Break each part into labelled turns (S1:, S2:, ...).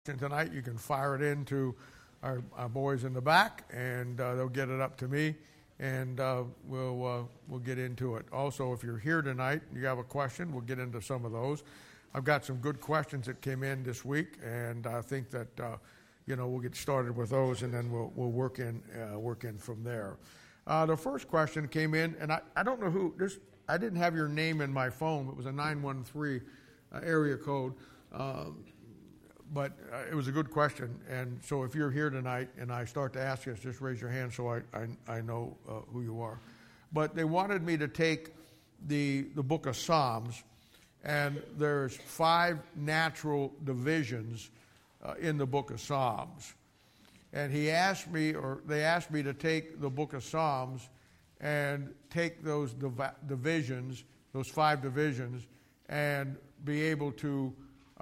S1: tonight, you can fire it into our boys in the back, and they'll get it up to me, and we'll get into it. Also, if you're here tonight, you have a question, we'll get into some of those. I've got some good questions that came in this week, and I think that we'll get started with those, and then we'll work in from there. The first question came in, and I don't know who this. I didn't have your name in my phone. It was a 913 area code. But it was a good question, and so if you're here tonight and I start to ask you, just raise your hand so I know who you are. But they wanted me to take the book of Psalms, and there's 5 natural divisions in the book of Psalms. And they asked me to take the book of Psalms and take those divisions, those 5 divisions, and be able to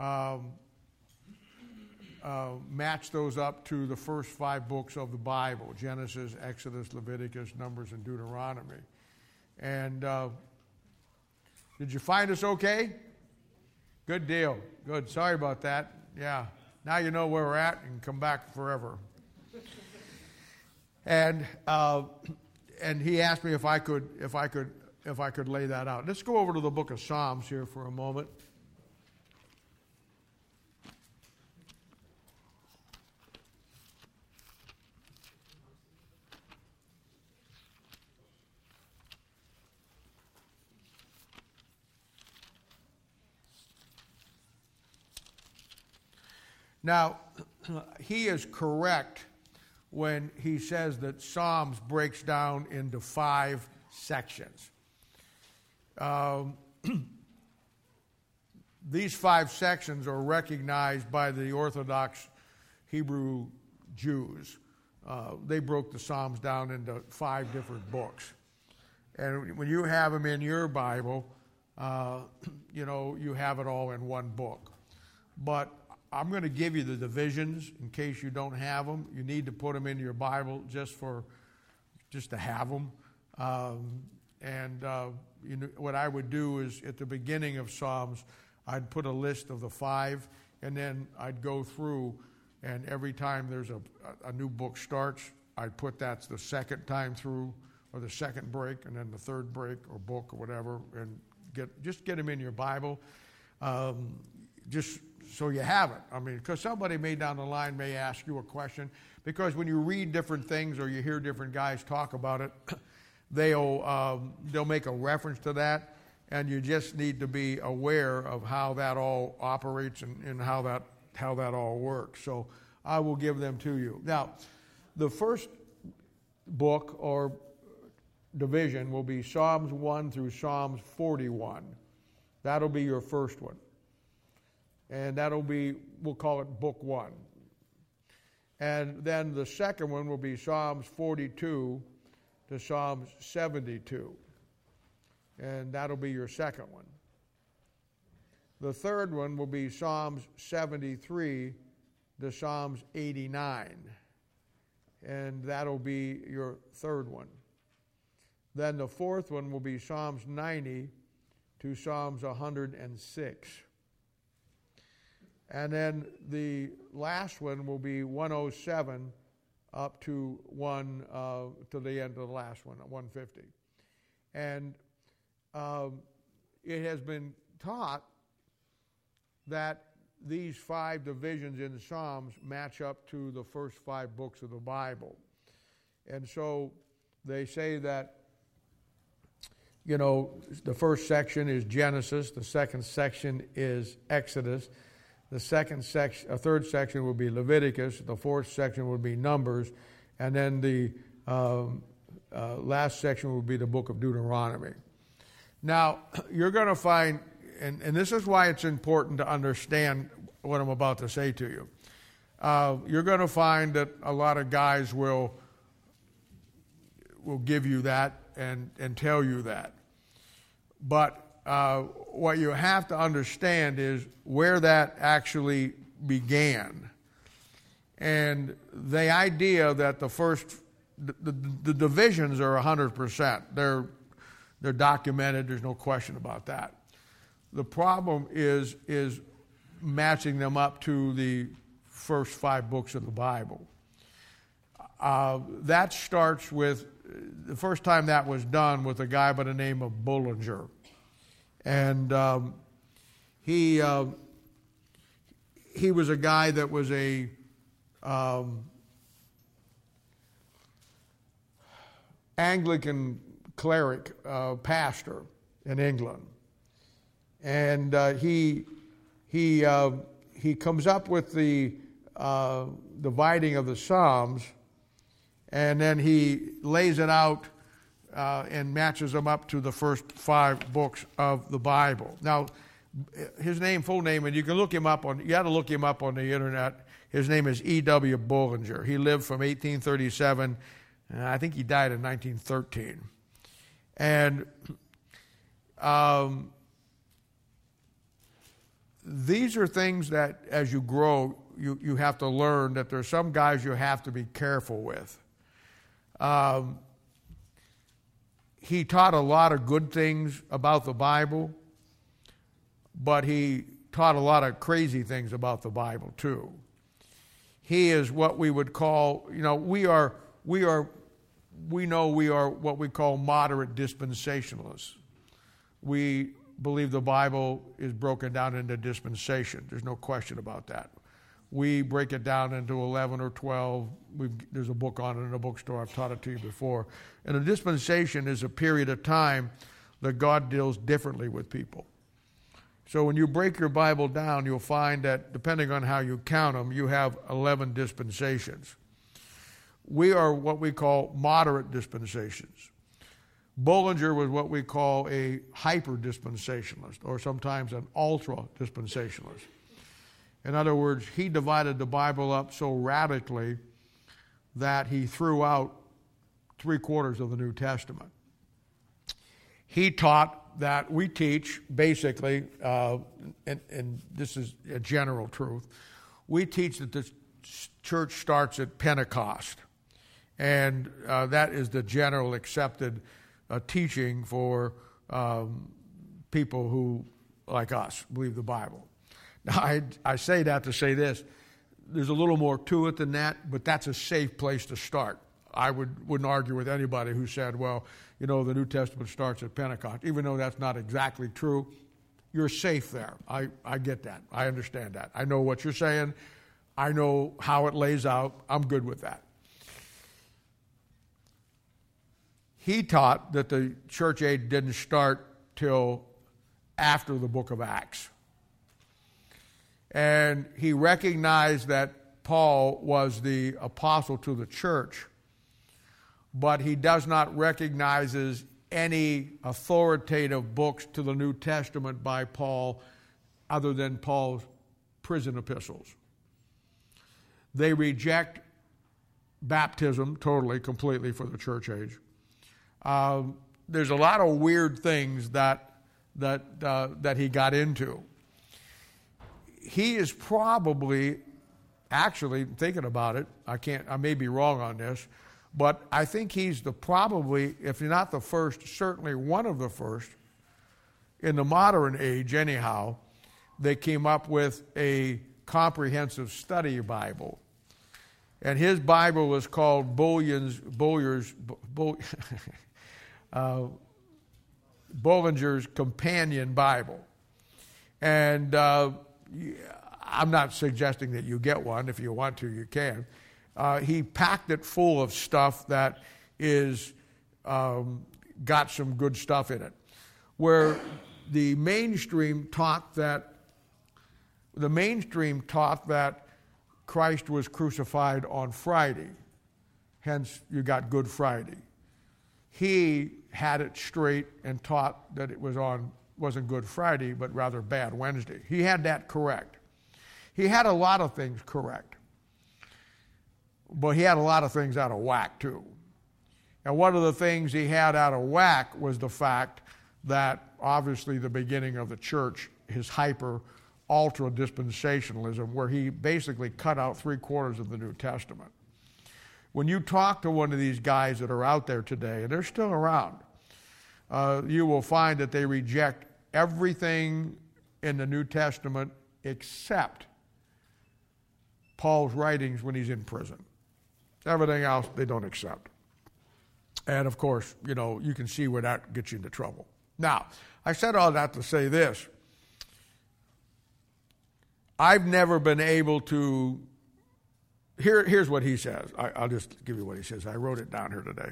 S1: match those up to the first 5 books of the Bible: Genesis, Exodus, Leviticus, Numbers, and Deuteronomy. And did you find us okay? Good deal. Good. Sorry about that. Yeah. Now you know where we're at and come back forever. And he asked me if I could lay that out. Let's go over to the book of Psalms here for a moment. Now, he is correct when he says that Psalms breaks down into 5 sections. These 5 sections are recognized by the Orthodox Hebrew Jews. They broke the Psalms down into 5 different books. And when you have them in your Bible, you have it all in one book. But I'm going to give you the divisions in case you don't have them. You need to put them into your Bible just to have them. What I would do is at the beginning of Psalms, I'd put a list of the 5, and then I'd go through, and every time there's a new book starts, I'd put that's the second time through, or the second break, and then the third break or book or whatever, and get them in your Bible. Just so you have it. I mean, because somebody down the line may ask you a question, because when you read different things or you hear different guys talk about it, they'll make a reference to that, and you just need to be aware of how that all operates and how that all works. So I will give them to you. Now, the first book or division will be Psalms 1 through Psalms 41. That'll be your first one. And we'll call it Book 1. And then the second one will be Psalms 42 to Psalms 72. And that'll be your second one. The third one will be Psalms 73 to Psalms 89. And that'll be your third one. Then the fourth one will be Psalms 90 to Psalms 106. And then the last one will be 107 up to to the end of the last one, 150. And it has been taught that these 5 divisions in Psalms match up to the first 5 books of the Bible. And so they say that, the first section is Genesis, the second section is Exodus, the third section will be Leviticus, the fourth section will be Numbers, and then the last section will be the book of Deuteronomy. Now, you're going to find, and this is why it's important to understand what I'm about to say to you. You're going to find that a lot of guys will give you that and tell you that. But what you have to understand is where that actually began. And the idea that the divisions are 100%. They're documented. There's no question about that. The problem is matching them up to the first 5 books of the Bible. That starts with, the first time that was done with a guy by the name of Bullinger. And he was a guy that was a Anglican cleric, pastor in England. And he comes up with the dividing of the Psalms, and then he lays it out and matches them up to the first 5 books of the Bible. Now, his full name, and you got to look him up on the internet. His name is E.W. Bullinger. He lived from 1837, and I think he died in 1913. And these are things that, as you grow, you have to learn that there are some guys you have to be careful with. He taught a lot of good things about the Bible, but he taught a lot of crazy things about the Bible too. He is what we would call, we know we are what we call moderate dispensationalists. We believe the Bible is broken down into dispensation. There's no question about that. We break it down into 11 or 12. There's a book on it in a bookstore. I've taught it to you before. And a dispensation is a period of time that God deals differently with people. So when you break your Bible down, you'll find that depending on how you count them, you have 11 dispensations. We are what we call moderate dispensations. Bullinger was what we call a hyper-dispensationalist, or sometimes an ultra-dispensationalist. In other words, he divided the Bible up so radically that he threw out 3/4 of the New Testament. He taught that we teach, basically, and this is a general truth, we teach that the church starts at Pentecost. And that is the general accepted teaching for people who, like us, believe the Bible. Now, I say that to say this. There's a little more to it than that, but that's a safe place to start. I wouldn't argue with anybody who said, well, the New Testament starts at Pentecost. Even though that's not exactly true, you're safe there. I get that. I understand that. I know what you're saying. I know how it lays out. I'm good with that. He taught that the church age didn't start till after the book of Acts. And he recognized that Paul was the apostle to the church, but he does not recognize any authoritative books to the New Testament by Paul other than Paul's prison epistles. They reject baptism totally, completely for the church age. There's a lot of weird things that he got into. He is probably, actually, thinking about it, I may be wrong on this, but I think he's probably, if not the first, certainly one of the first, in the modern age anyhow, they came up with a comprehensive study Bible. And his Bible was called Bullinger's Companion Bible. And I'm not suggesting that you get one. If you want to, you can. He packed it full of stuff that is got some good stuff in it. Where the mainstream taught that Christ was crucified on Friday. Hence, you got Good Friday. He had it straight and taught that it wasn't Good Friday, but rather Bad Wednesday. He had that correct. He had a lot of things correct. But he had a lot of things out of whack, too. And one of the things he had out of whack was the fact that, obviously, the beginning of the church, his ultra-dispensationalism, where he basically cut out 3/4 of the New Testament. When you talk to one of these guys that are out there today, and they're still around, you will find that they reject everything in the New Testament except Paul's writings when he's in prison. Everything else they don't accept. And of course, you can see where that gets you into trouble. Now, I said all that to say this. I've never been able to, here's what he says. I'll just give you what he says. I wrote it down here today.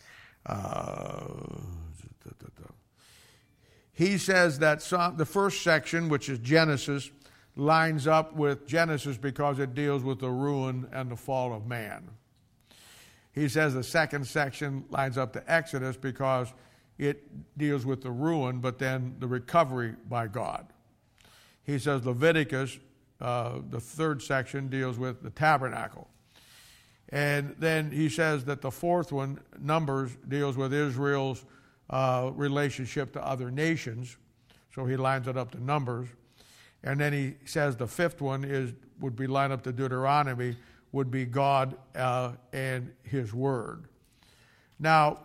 S1: He says that the first section, which is Genesis, lines up with Genesis because it deals with the ruin and the fall of man. He says the second section lines up to Exodus because it deals with the ruin, but then the recovery by God. He says Leviticus, the third section, deals with the tabernacle. And then he says that the fourth one, Numbers, deals with Israel's relationship to other nations. So he lines it up to Numbers. And then he says the fifth one would be lined up to Deuteronomy, would be God and his word. Now,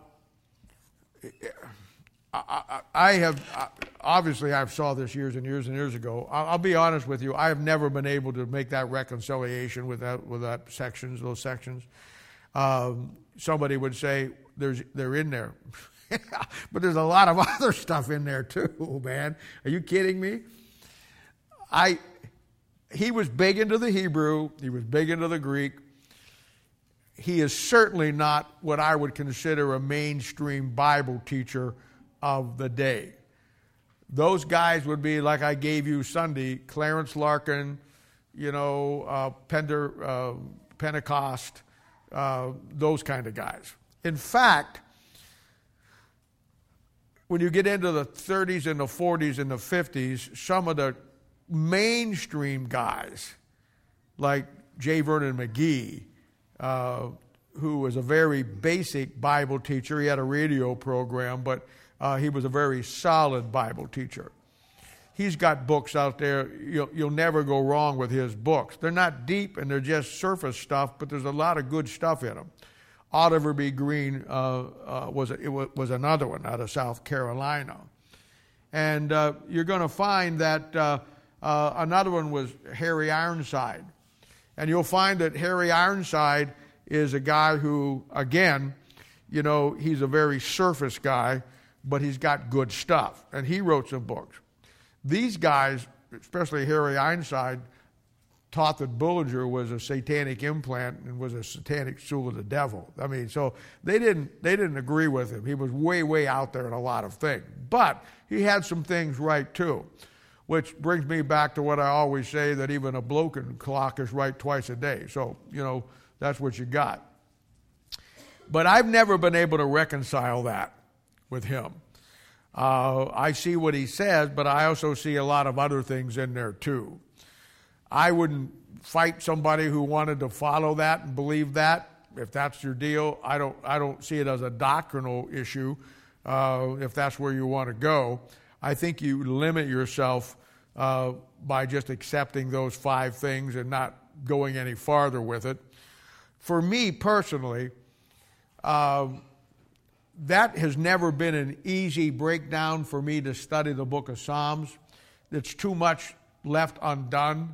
S1: obviously I've saw this years and years and years ago. I'll be honest with you, I have never been able to make that reconciliation with those sections. Somebody would say they're in there. But there's a lot of other stuff in there too, man. Are you kidding me? He was big into the Hebrew. He was big into the Greek. He is certainly not what I would consider a mainstream Bible teacher of the day. Those guys would be, like I gave you Sunday, Clarence Larkin, Pentecost, those kind of guys. In fact, when you get into the 30s and the 40s and the 50s, some of the mainstream guys, like J. Vernon McGee, who was a very basic Bible teacher. He had a radio program, but he was a very solid Bible teacher. He's got books out there. You'll never go wrong with his books. They're not deep and they're just surface stuff, but there's a lot of good stuff in them. Oliver B. Green was another one out of South Carolina. And you're going to find that another one was Harry Ironside. And you'll find that Harry Ironside is a guy who, again, he's a very surface guy, but he's got good stuff. And he wrote some books. These guys, especially Harry Ironside, taught that Bullinger was a satanic implant and was a satanic tool of the devil. I mean, so they didn't agree with him. He was way, way out there in a lot of things. But he had some things right too, which brings me back to what I always say, that even a broken clock is right twice a day. So, that's what you got. But I've never been able to reconcile that with him. I see what he says, but I also see a lot of other things in there too. I wouldn't fight somebody who wanted to follow that and believe that. If that's your deal, I don't see it as a doctrinal issue. If that's where you want to go, I think you limit yourself by just accepting those 5 things and not going any farther with it. For me personally, that has never been an easy breakdown for me to study the book of Psalms. It's too much left undone.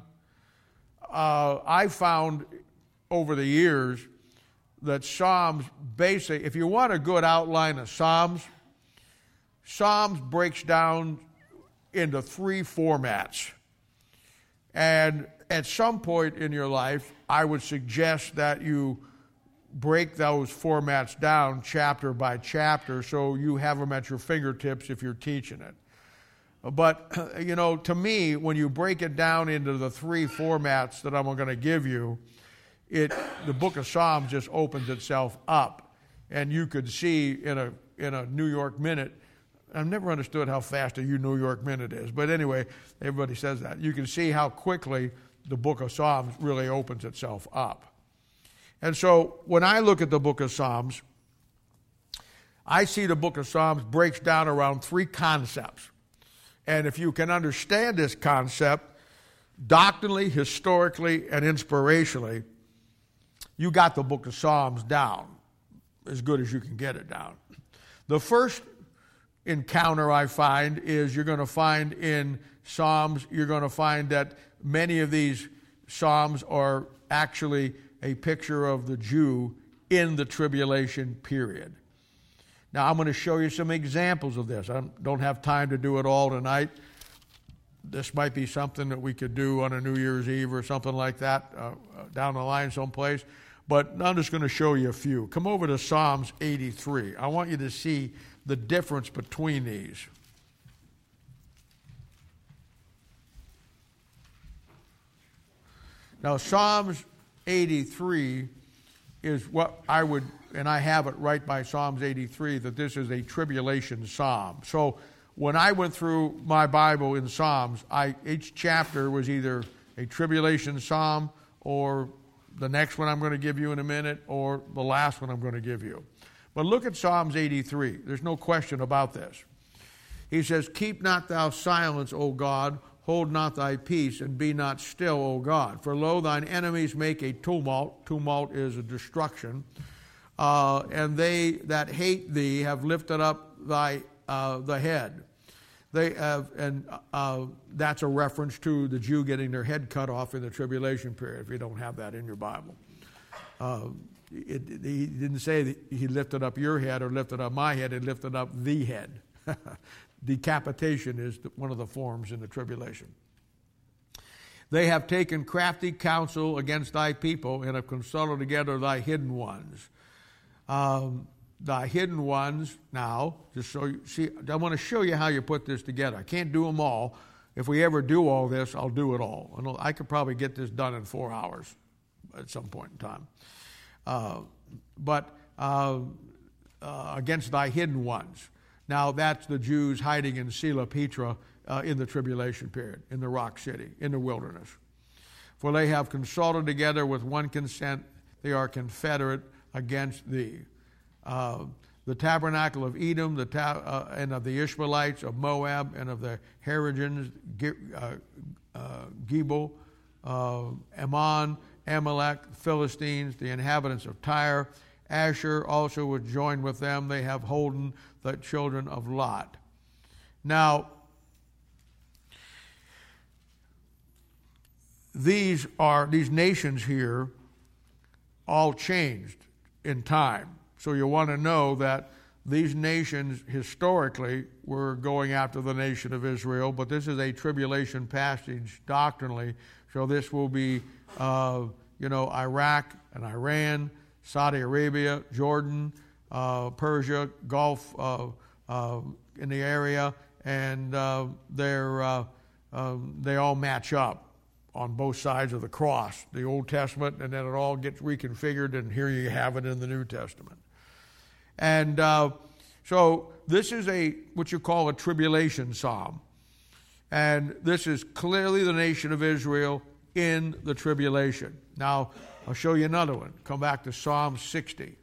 S1: I found over the years that Psalms if you want a good outline of Psalms breaks down into 3 formats. And at some point in your life, I would suggest that you break those formats down chapter by chapter so you have them at your fingertips if you're teaching it. But, to me, when you break it down into the 3 formats that I'm going to give you, the book of Psalms just opens itself up. And you could see in a New York minute, I've never understood how fast a New York minute is. But anyway, everybody says that. You can see how quickly the book of Psalms really opens itself up. And so when I look at the book of Psalms, I see the book of Psalms breaks down around 3 concepts. And if you can understand this concept doctrinally, historically, and inspirationally, you got the book of Psalms down as good as you can get it down. The first encounter I find is you're going to find in Psalms, you're going to find that many of these Psalms are actually a picture of the Jew in the tribulation period. Now, I'm going to show you some examples of this. I don't have time to do it all tonight. This might be something that we could do on a New Year's Eve or something like that down the line someplace. But I'm just going to show you a few. Come over to Psalms 83. I want you to see the difference between these. Now, Psalms 83 is what I would, and I have it right by Psalms 83, that this is a tribulation psalm. So when I went through my Bible in Psalms, each chapter was either a tribulation psalm or the next one I'm going to give you in a minute or the last one I'm going to give you. But look at Psalms 83. There's no question about this. He says, "Keep not thou silence, O God, hold not thy peace, and be not still, O God. For lo, thine enemies make a tumult." Tumult is a destruction. "And they that hate thee have lifted up the head." They have, and that's a reference to the Jew getting their head cut off in the tribulation period, if you don't have that in your Bible. He didn't say that he lifted up your head or lifted up my head, he lifted up the head. Decapitation is one of the forms in the tribulation. "They have taken crafty counsel against thy people and have consulted together thy hidden ones." Thy hidden ones, now, just so you see, I want to show you how you put this together. I can't do them all. If we ever do all this, I'll do it all. I could probably get this done in 4 hours at some point in time. But against thy hidden ones. Now, that's the Jews hiding in Sela Petra in the tribulation period, in the rock city, in the wilderness. "For they have consulted together with one consent, they are confederate against thee." The tabernacle of Edom, and of the Ishmaelites, of Moab, and of the Harigens, Gebal, Ammon, Amalek, Philistines, the inhabitants of Tyre. Asher also was joined with them. They have holden the children of Lot. Now, these nations here all changed in time. So you want to know that these nations historically were going after the nation of Israel, but this is a tribulation passage doctrinally. So this will be, Iraq and Iran, Saudi Arabia, Jordan, Persia, Gulf in the area, and they all match up on both sides of the cross, the Old Testament, and then it all gets reconfigured, and here you have it in the New Testament. And so this is what you call a tribulation psalm. And this is clearly the nation of Israel in the tribulation. Now, I'll show you another one. Come back to Psalm 60.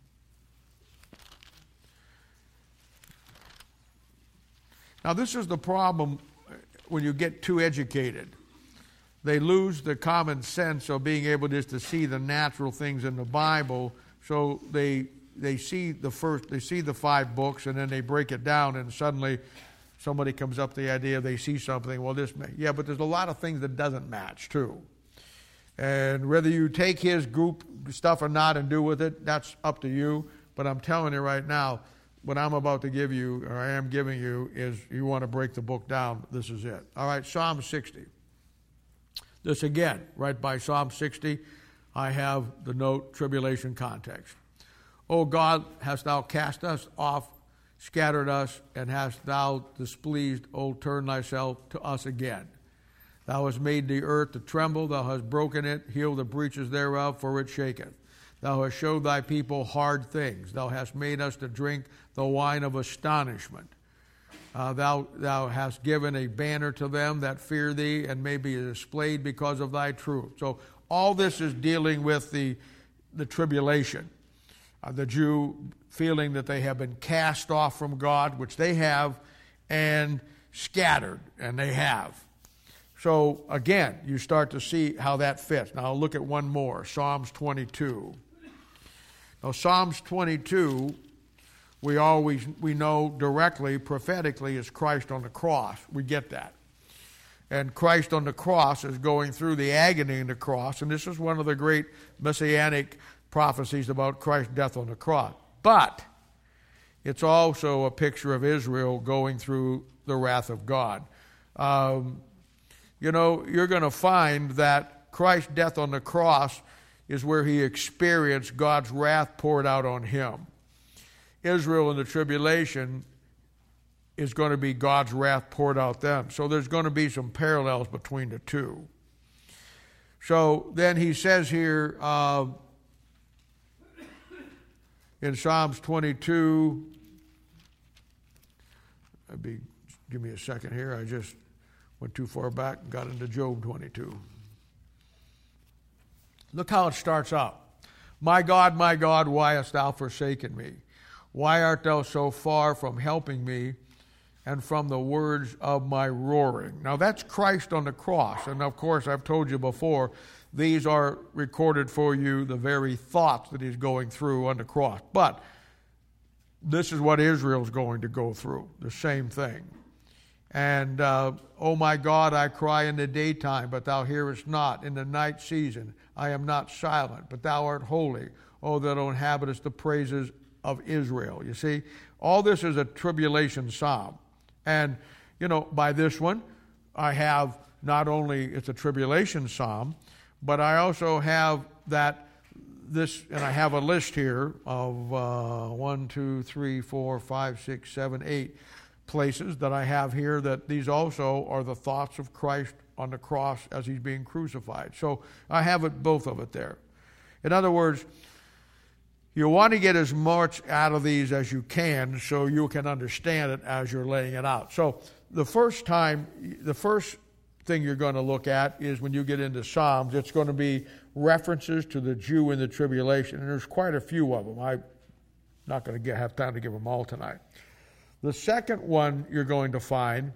S1: Now, this is the problem when you get too educated. They lose the common sense of being able just to see the natural things in the Bible, so they see the 5 books, and then they break it down, and suddenly somebody comes up with the idea, they see something, well, but there's a lot of things that doesn't match, too. And whether you take his group stuff or not and do with it, that's up to you. But I'm telling you right now, what I'm about to give you, or I am giving you, is you want to break the book down, this is it. All right, Psalm 60. This again, right by Psalm 60, I have the note, tribulation context. "O God, hast thou cast us off, scattered us, and hast thou displeased, O turn thyself to us again. Thou hast made the earth to tremble, thou hast broken it, healed the breaches thereof, for it shaketh. Thou hast showed thy people hard things. Thou hast made us to drink the wine of astonishment. Thou hast given a banner to them that fear thee, and may be displayed because of thy truth." So all this is dealing with the tribulation. The Jew feeling that they have been cast off from God, which they have, and scattered, and they have. So again, you start to see how that fits. Now I'll look at one more, Psalms 22. Now Psalms 22, we know directly, prophetically, is Christ on the cross. We get that. And Christ on the cross is going through the agony in the cross. And this is one of the great messianic prophecies about Christ's death on the cross. But it's also a picture of Israel going through the wrath of God. You're going to find that Christ's death on the cross is where he experienced God's wrath poured out on him. Israel in the tribulation is going to be God's wrath poured out them. So there's going to be some parallels between the two. So then he says here in Psalms 22, give me a second here, I just went too far back and got into Job 22. Look how it starts out. My God, why hast thou forsaken me? Why art thou so far from helping me and from the words of my roaring? Now that's Christ on the cross. And of course, I've told you before, these are recorded for you, the very thoughts that he's going through on the cross. But this is what Israel's going to go through, the same thing. And, O my God, I cry in the daytime, but thou hearest not. In the night season, I am not silent, but thou art holy. O that inhabitest the praises of Israel. You see, all this is a tribulation psalm. And, by this one, I have not only it's a tribulation psalm, but I also have and I have a list here of 1, 2, 3, 4, 5, 6, 7, 8 places that I have here that these also are the thoughts of Christ on the cross as he's being crucified. So I have both of it there. In other words, you want to get as much out of these as you can so you can understand it as you're laying it out. So the first thing you're going to look at is when you get into Psalms, it's going to be references to the Jew in the tribulation. And there's quite a few of them. I'm not going to have time to give them all tonight. The second one you're going to find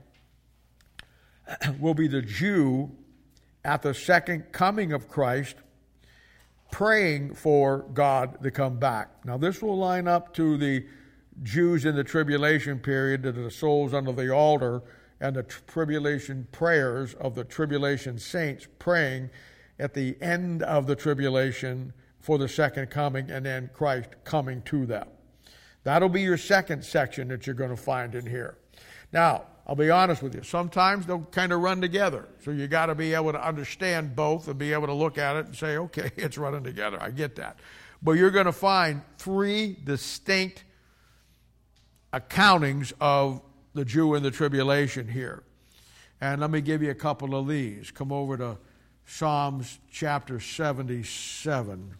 S1: will be the Jew at the second coming of Christ praying for God to come back. Now this will line up to the Jews in the tribulation period, that are the souls under the altar, and the tribulation prayers of the tribulation saints praying at the end of the tribulation for the second coming and then Christ coming to them. That'll be your second section that you're going to find in here. Now, I'll be honest with you. Sometimes they'll kind of run together. So you got to be able to understand both and be able to look at it and say, okay, it's running together. I get that. But you're going to find three distinct accountings of the Jew in the tribulation here. And let me give you a couple of these. Come over to Psalms chapter 77.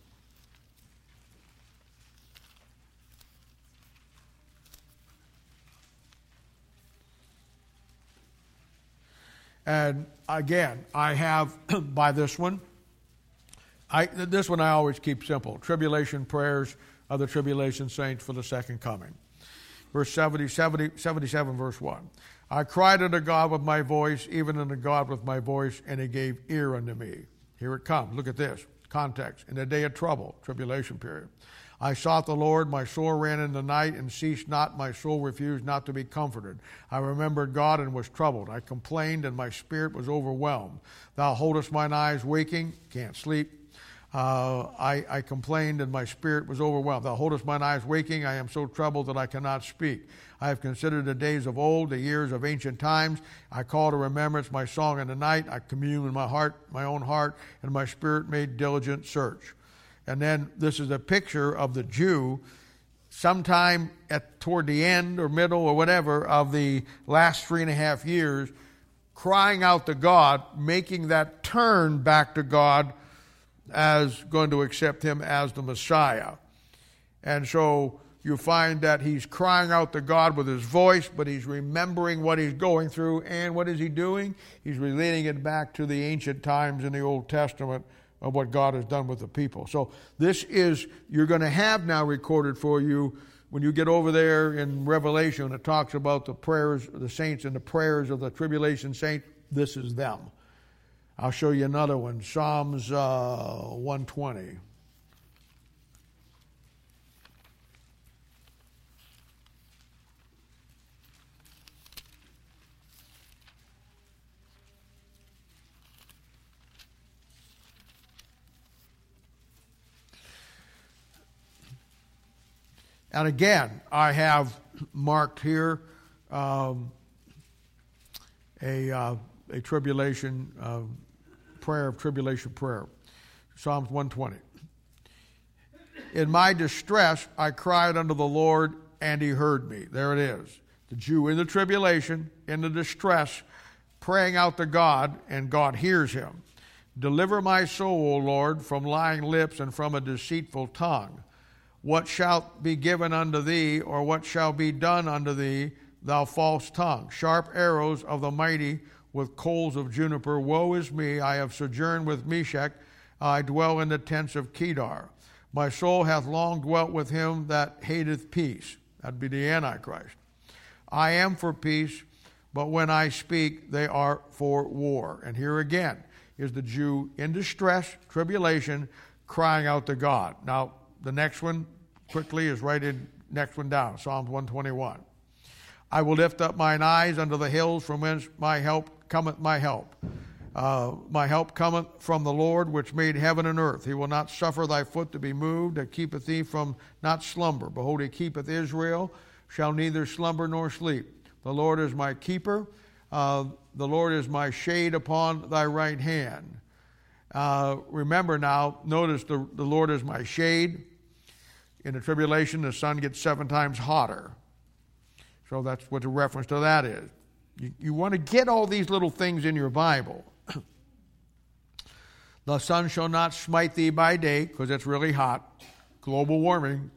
S1: And again, I have by this one, I always keep simple. Tribulation prayers of the tribulation saints for the second coming. Verse 77, verse 1. I cried unto God with my voice, even unto God with my voice, and he gave ear unto me. Here it comes. Look at this. Context. In the day of trouble, tribulation period. I sought the Lord, my soul ran in the night, and ceased not, my soul refused not to be comforted. I remembered God and was troubled. I complained, and my spirit was overwhelmed. Thou holdest mine eyes waking, can't sleep. I complained, and my spirit was overwhelmed. Thou holdest mine eyes waking, I am so troubled that I cannot speak. I have considered the days of old, the years of ancient times. I call to remembrance my song in the night. I commune in my heart, my own heart, and my spirit made diligent search. And then this is a picture of the Jew sometime toward the end or middle or whatever of the last 3.5 years, crying out to God, making that turn back to God as going to accept him as the Messiah. And so you find that he's crying out to God with his voice, but he's remembering what he's going through. And what is he doing? He's relating it back to the ancient times in the Old Testament of what God has done with the people. So this is, you're going to have now recorded for you when you get over there in Revelation, it talks about the prayers of the saints and the prayers of the tribulation saints. This is them. I'll show you another one, Psalms 120. And again, I have marked here a tribulation prayer of tribulation prayer. Psalms 120. In my distress, I cried unto the Lord, and he heard me. There it is. The Jew in the tribulation, in the distress, praying out to God, and God hears him. Deliver my soul, O Lord, from lying lips and from a deceitful tongue. What shall be given unto thee, or what shall be done unto thee, thou false tongue? Sharp arrows of the mighty with coals of juniper. Woe is me, I have sojourned with Meshach, I dwell in the tents of Kedar. My soul hath long dwelt with him that hateth peace. That'd be the Antichrist. I am for peace, but when I speak, they are for war. And here again is the Jew in distress, tribulation, crying out to God. Now, the next one, quickly, is right in, next one down, Psalms 121. I will lift up mine eyes unto the hills, from whence my help cometh my help. My help cometh from the Lord, which made heaven and earth. He will not suffer thy foot to be moved, that keepeth thee from not slumber. Behold, he keepeth Israel, shall neither slumber nor sleep. The Lord is my keeper. The Lord is my shade upon thy right hand. Remember now, notice the Lord is my shade. In the tribulation, the sun gets 7 times hotter. So that's what the reference to that is. You want to get all these little things in your Bible. The sun shall not smite thee by day, because it's really hot. Global warming.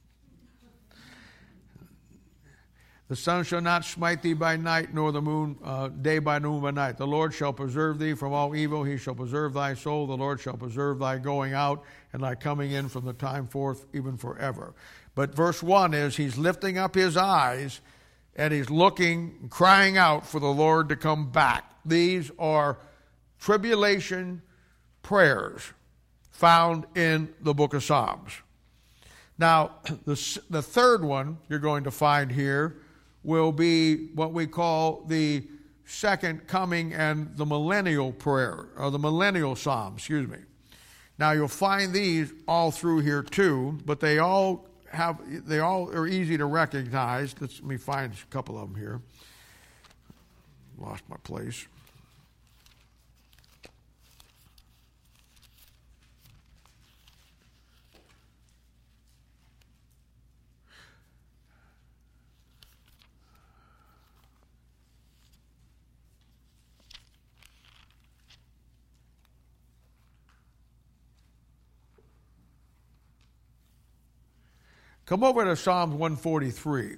S1: The sun shall not smite thee by night, nor the moon day by noon by night. The Lord shall preserve thee from all evil. He shall preserve thy soul. The Lord shall preserve thy going out and thy coming in from the time forth, even forever. But verse 1 is, he's lifting up his eyes, and he's looking, crying out for the Lord to come back. These are tribulation prayers found in the book of Psalms. Now, the third one you're going to find here will be what we call the second coming and the millennial prayer, or the millennial psalm, Now, you'll find these all through here too, but they all are easy to recognize. Let me find a couple of them here. Lost my place. Come over to Psalms 143.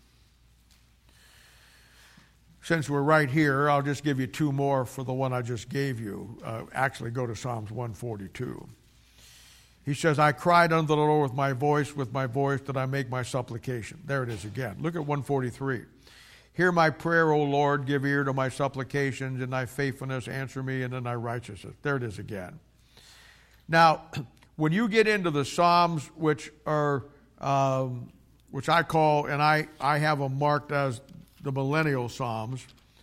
S1: Since we're right here, I'll just give you 2 more for the one I just gave you. Actually, go to Psalms 142. He says, I cried unto the Lord with my voice did I make my supplication. There it is again. Look at 143. Hear my prayer, O Lord, give ear to my supplications, in thy faithfulness answer me, and in thy righteousness. There it is again. Now, when you get into the Psalms, which I call, and I have them marked as the millennial Psalms.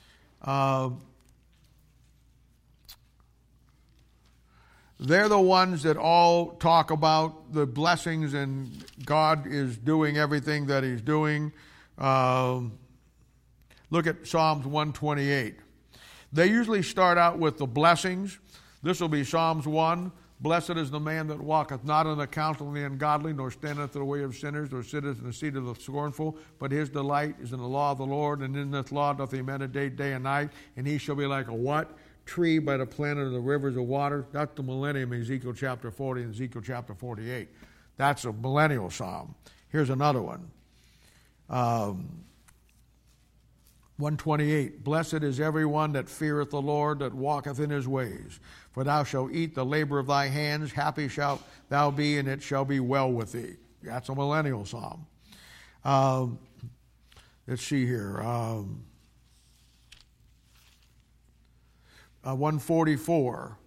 S1: They're the ones that all talk about the blessings and God is doing everything that he's doing. Look at Psalms 128. They usually start out with the blessings. This will be Psalms 1. Blessed is the man that walketh not in the counsel of the ungodly, nor standeth in the way of sinners, nor sitteth in the seat of the scornful. But his delight is in the law of the Lord, and in this law doth he meditate day and night. And he shall be like a what? Tree by the planted of the rivers of water. That's the millennium in Ezekiel chapter 40 and Ezekiel chapter 48. That's a millennial psalm. Here's another one. 128. Blessed is every one that feareth the Lord, that walketh in his ways. For thou shalt eat the labor of thy hands. Happy shalt thou be, and it shall be well with thee. That's a millennial psalm. Let's see here. 144.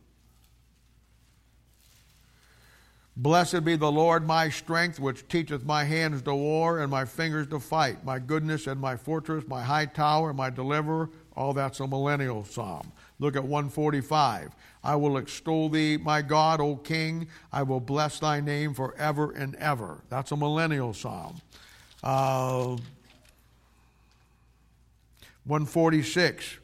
S1: Blessed be the Lord my strength, which teacheth my hands to war and my fingers to fight. My goodness and my fortress, my high tower, my deliverer. All that's a millennial psalm. Look at 145. I will extol thee, my God, O King. I will bless thy name forever and ever. That's a millennial psalm. 146.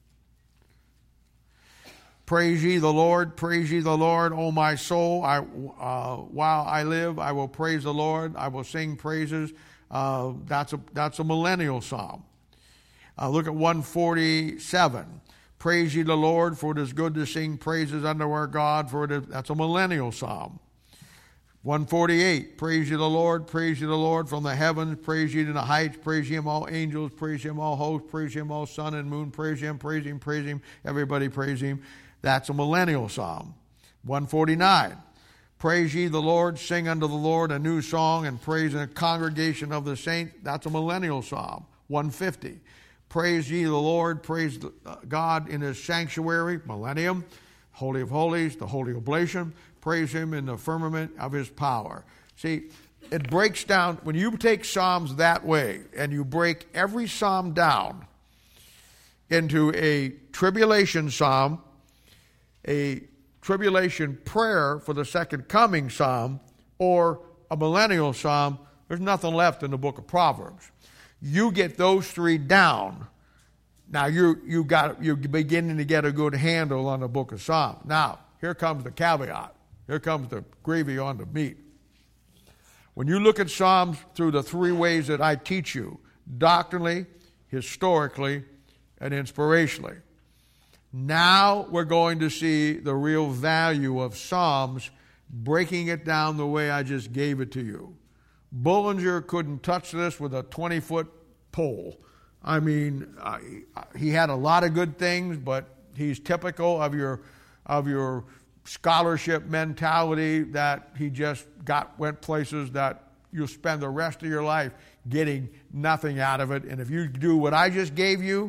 S1: Praise ye the Lord, O my soul. While I live, I will praise the Lord. I will sing praises. That's a millennial psalm. Look at 147. Praise ye the Lord, for it is good to sing praises unto our God, that's a millennial psalm. 148, praise ye the Lord from the heavens, praise ye in the heights, praise ye him all angels, praise him all hosts, praise him all sun and moon, praise him, everybody praise him. That's a millennial psalm. 149, praise ye the Lord, sing unto the Lord a new song, and praise in a congregation of the saints. That's a millennial psalm. 150, praise ye the Lord, praise God in his sanctuary, millennium, Holy of Holies, the Holy Oblation, praise him in the firmament of his power. See, it breaks down, when you take Psalms that way, and you break every Psalm down into a tribulation Psalm, a tribulation prayer for the second coming Psalm, or a millennial Psalm, there's nothing left in the book of Proverbs. You get those three down, now you're beginning to get a good handle on the book of Psalms. Now, here comes the caveat. Here comes the gravy on the meat. When you look at Psalms through the three ways that I teach you, doctrinally, historically, and inspirationally, now we're going to see the real value of Psalms, breaking it down the way I just gave it to you. Bullinger couldn't touch this with a 20-foot pole. I mean, he had a lot of good things, but he's typical of your scholarship mentality, that he just went places that you'll spend the rest of your life getting nothing out of it. And if you do what I just gave you,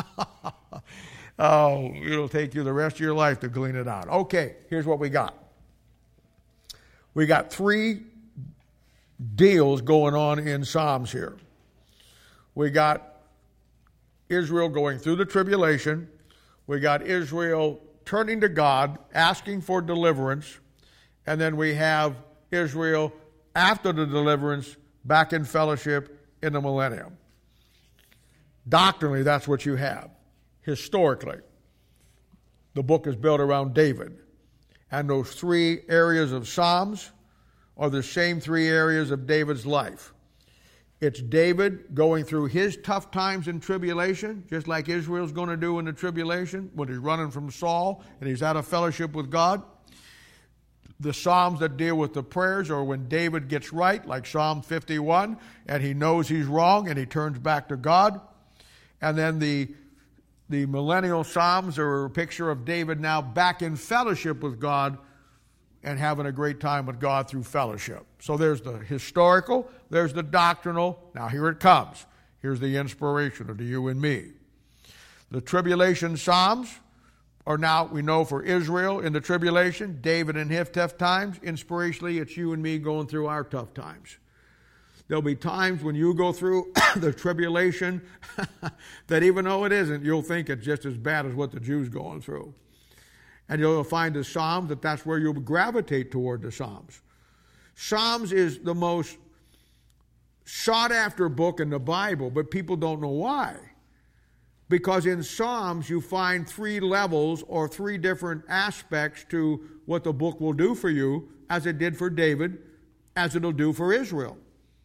S1: it'll take you the rest of your life to glean it out. Okay, here's what we got. We got three deals going on in Psalms here. We got Israel going through the tribulation. We got Israel turning to God, asking for deliverance. And then we have Israel, after the deliverance, back in fellowship in the millennium. Doctrinally, that's what you have. Historically, the book is built around David. And those three areas of Psalms are the same three areas of David's life. It's David going through his tough times in tribulation, just like Israel's going to do in the tribulation when he's running from Saul and he's out of fellowship with God. The Psalms that deal with the prayers are when David gets right, like Psalm 51, and he knows he's wrong and he turns back to God. And then the millennial Psalms are a picture of David now back in fellowship with God and having a great time with God through fellowship. So there's the historical, there's the doctrinal. Now here it comes. Here's the inspirational to you and me. The tribulation Psalms are now, we know, for Israel in the tribulation, David in his tough times. Inspirationally, it's you and me going through our tough times. There'll be times when you go through the tribulation that even though it isn't, you'll think it's just as bad as what the Jews going through. And you'll find the Psalms that's where you'll gravitate toward the Psalms. Psalms is the most sought-after book in the Bible, but people don't know why. Because in Psalms you find three levels or three different aspects to what the book will do for you, as it did for David, as it'll do for Israel.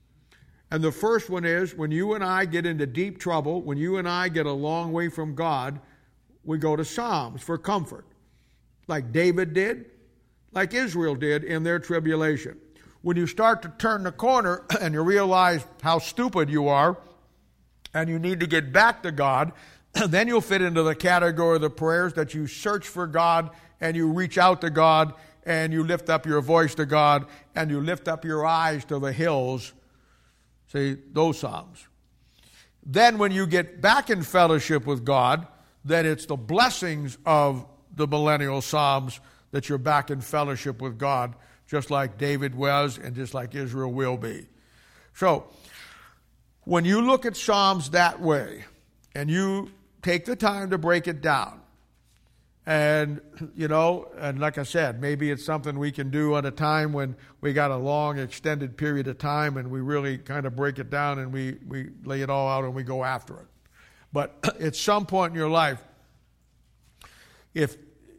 S1: And the first one is, when you and I get into deep trouble, when you and I get a long way from God, we go to Psalms for comfort. Like David did, like Israel did in their tribulation. When you start to turn the corner and you realize how stupid you are and you need to get back to God, then you'll fit into the category of the prayers that you search for God and you reach out to God and you lift up your voice to God and you lift up your eyes to the hills. See, those Psalms. Then when you get back in fellowship with God, then it's the blessings of the millennial Psalms that you're back in fellowship with God, just like David was and just like Israel will be. So, when you look at Psalms that way, and you take the time to break it down, And, and like I said, maybe it's something we can do at a time when we got a long, extended period of time and we really kind of break it down and we lay it all out and we go after it. But at some point in your life, if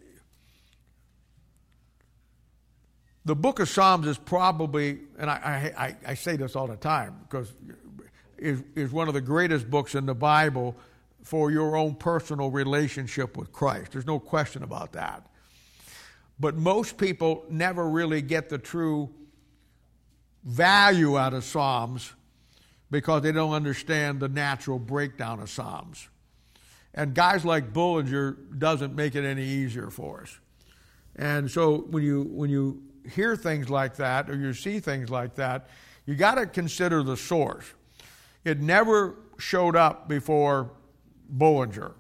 S1: the book of Psalms is probably, and I say this all the time, because is one of the greatest books in the Bible for your own personal relationship with Christ. There's no question about that. But most people never really get the true value out of Psalms because they don't understand the natural breakdown of Psalms. And guys like Bullinger doesn't make it any easier for us. And so when you hear things like that or you see things like that, you got to consider the source. It never showed up before Bullinger.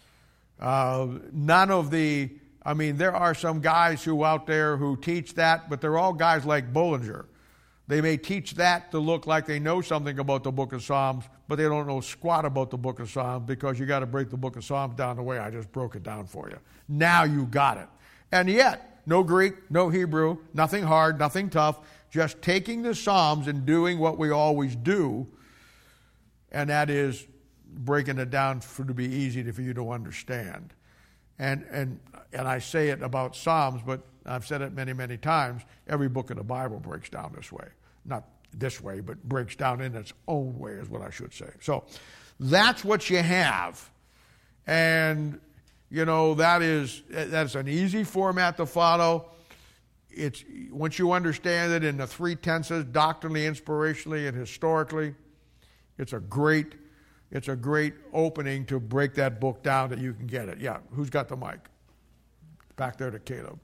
S1: None of the, there are some guys who out there who teach that, but they're all guys like Bullinger. They may teach that to look like they know something about the book of Psalms, but they don't know squat about the book of Psalms because you got to break the book of Psalms down the way I just broke it down for you. Now you got it. And yet, no Greek, no Hebrew, nothing hard, nothing tough, just taking the Psalms and doing what we always do, and that is breaking it down to be easy for you to understand. And I say it about Psalms, but I've said it many, many times. Every book of the Bible breaks down this way. Not this way, but breaks down in its own way is what I should say. So that's what you have. And, that's an easy format to follow. It's once you understand it in the three tenses, doctrinally, inspirationally, and historically, it's a great opening to break that book down that you can get it. Yeah, who's got the mic? Back there to Caleb.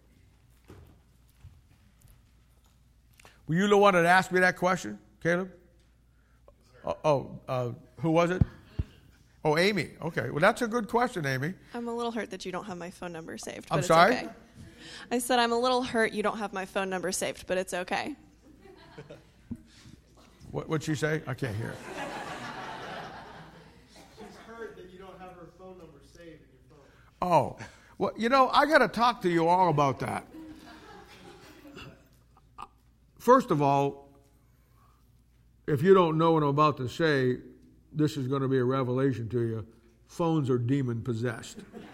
S1: Were you the one that asked me that question, Caleb? Who was it? Oh, Amy. Okay. Well, that's a good question, Amy.
S2: I'm a little hurt that you don't have my phone number saved.
S1: I'm sorry?
S2: It's okay. I said I'm a little hurt you don't have my phone number saved, but it's okay.
S1: What'd she say? I can't hear.
S3: She's hurt that you don't have her phone number saved in your phone.
S1: Oh. Well, I got to talk to you all about that. First of all, if you don't know what I'm about to say, this is going to be a revelation to you. Phones are demon-possessed.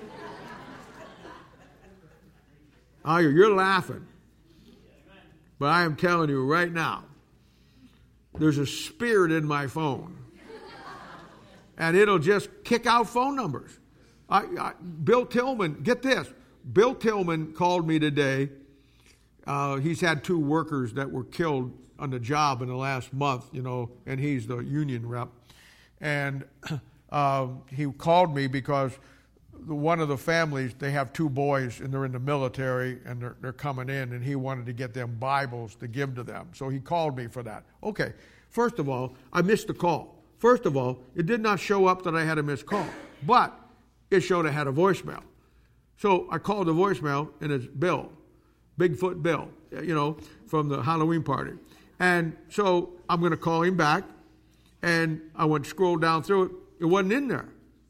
S1: You're laughing. But I am telling you right now, there's a spirit in my phone. And it'll just kick out phone numbers. Bill Tillman, get this. Bill Tillman called me today. He's had 2 workers that were killed on the job in the last month, and he's the union rep. And he called me because one of the families, they have 2 boys, and they're in the military, and they're coming in, and he wanted to get them Bibles to give to them. So he called me for that. Okay, first of all, I missed the call. First of all, it did not show up that I had a missed call, but it showed I had a voicemail. So I called the voicemail, and it's Bill, Bigfoot Bill, from the Halloween party. And so I'm going to call him back, and I went scroll down through it. It wasn't in there.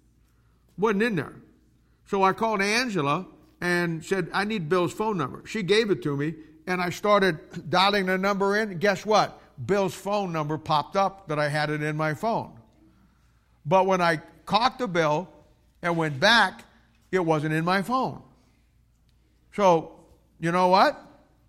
S1: So I called Angela and said, I need Bill's phone number. She gave it to me, and I started dialing the number in. Guess what? Bill's phone number popped up that I had it in my phone. But when I caught the bill and went back, it wasn't in my phone. So, you know what?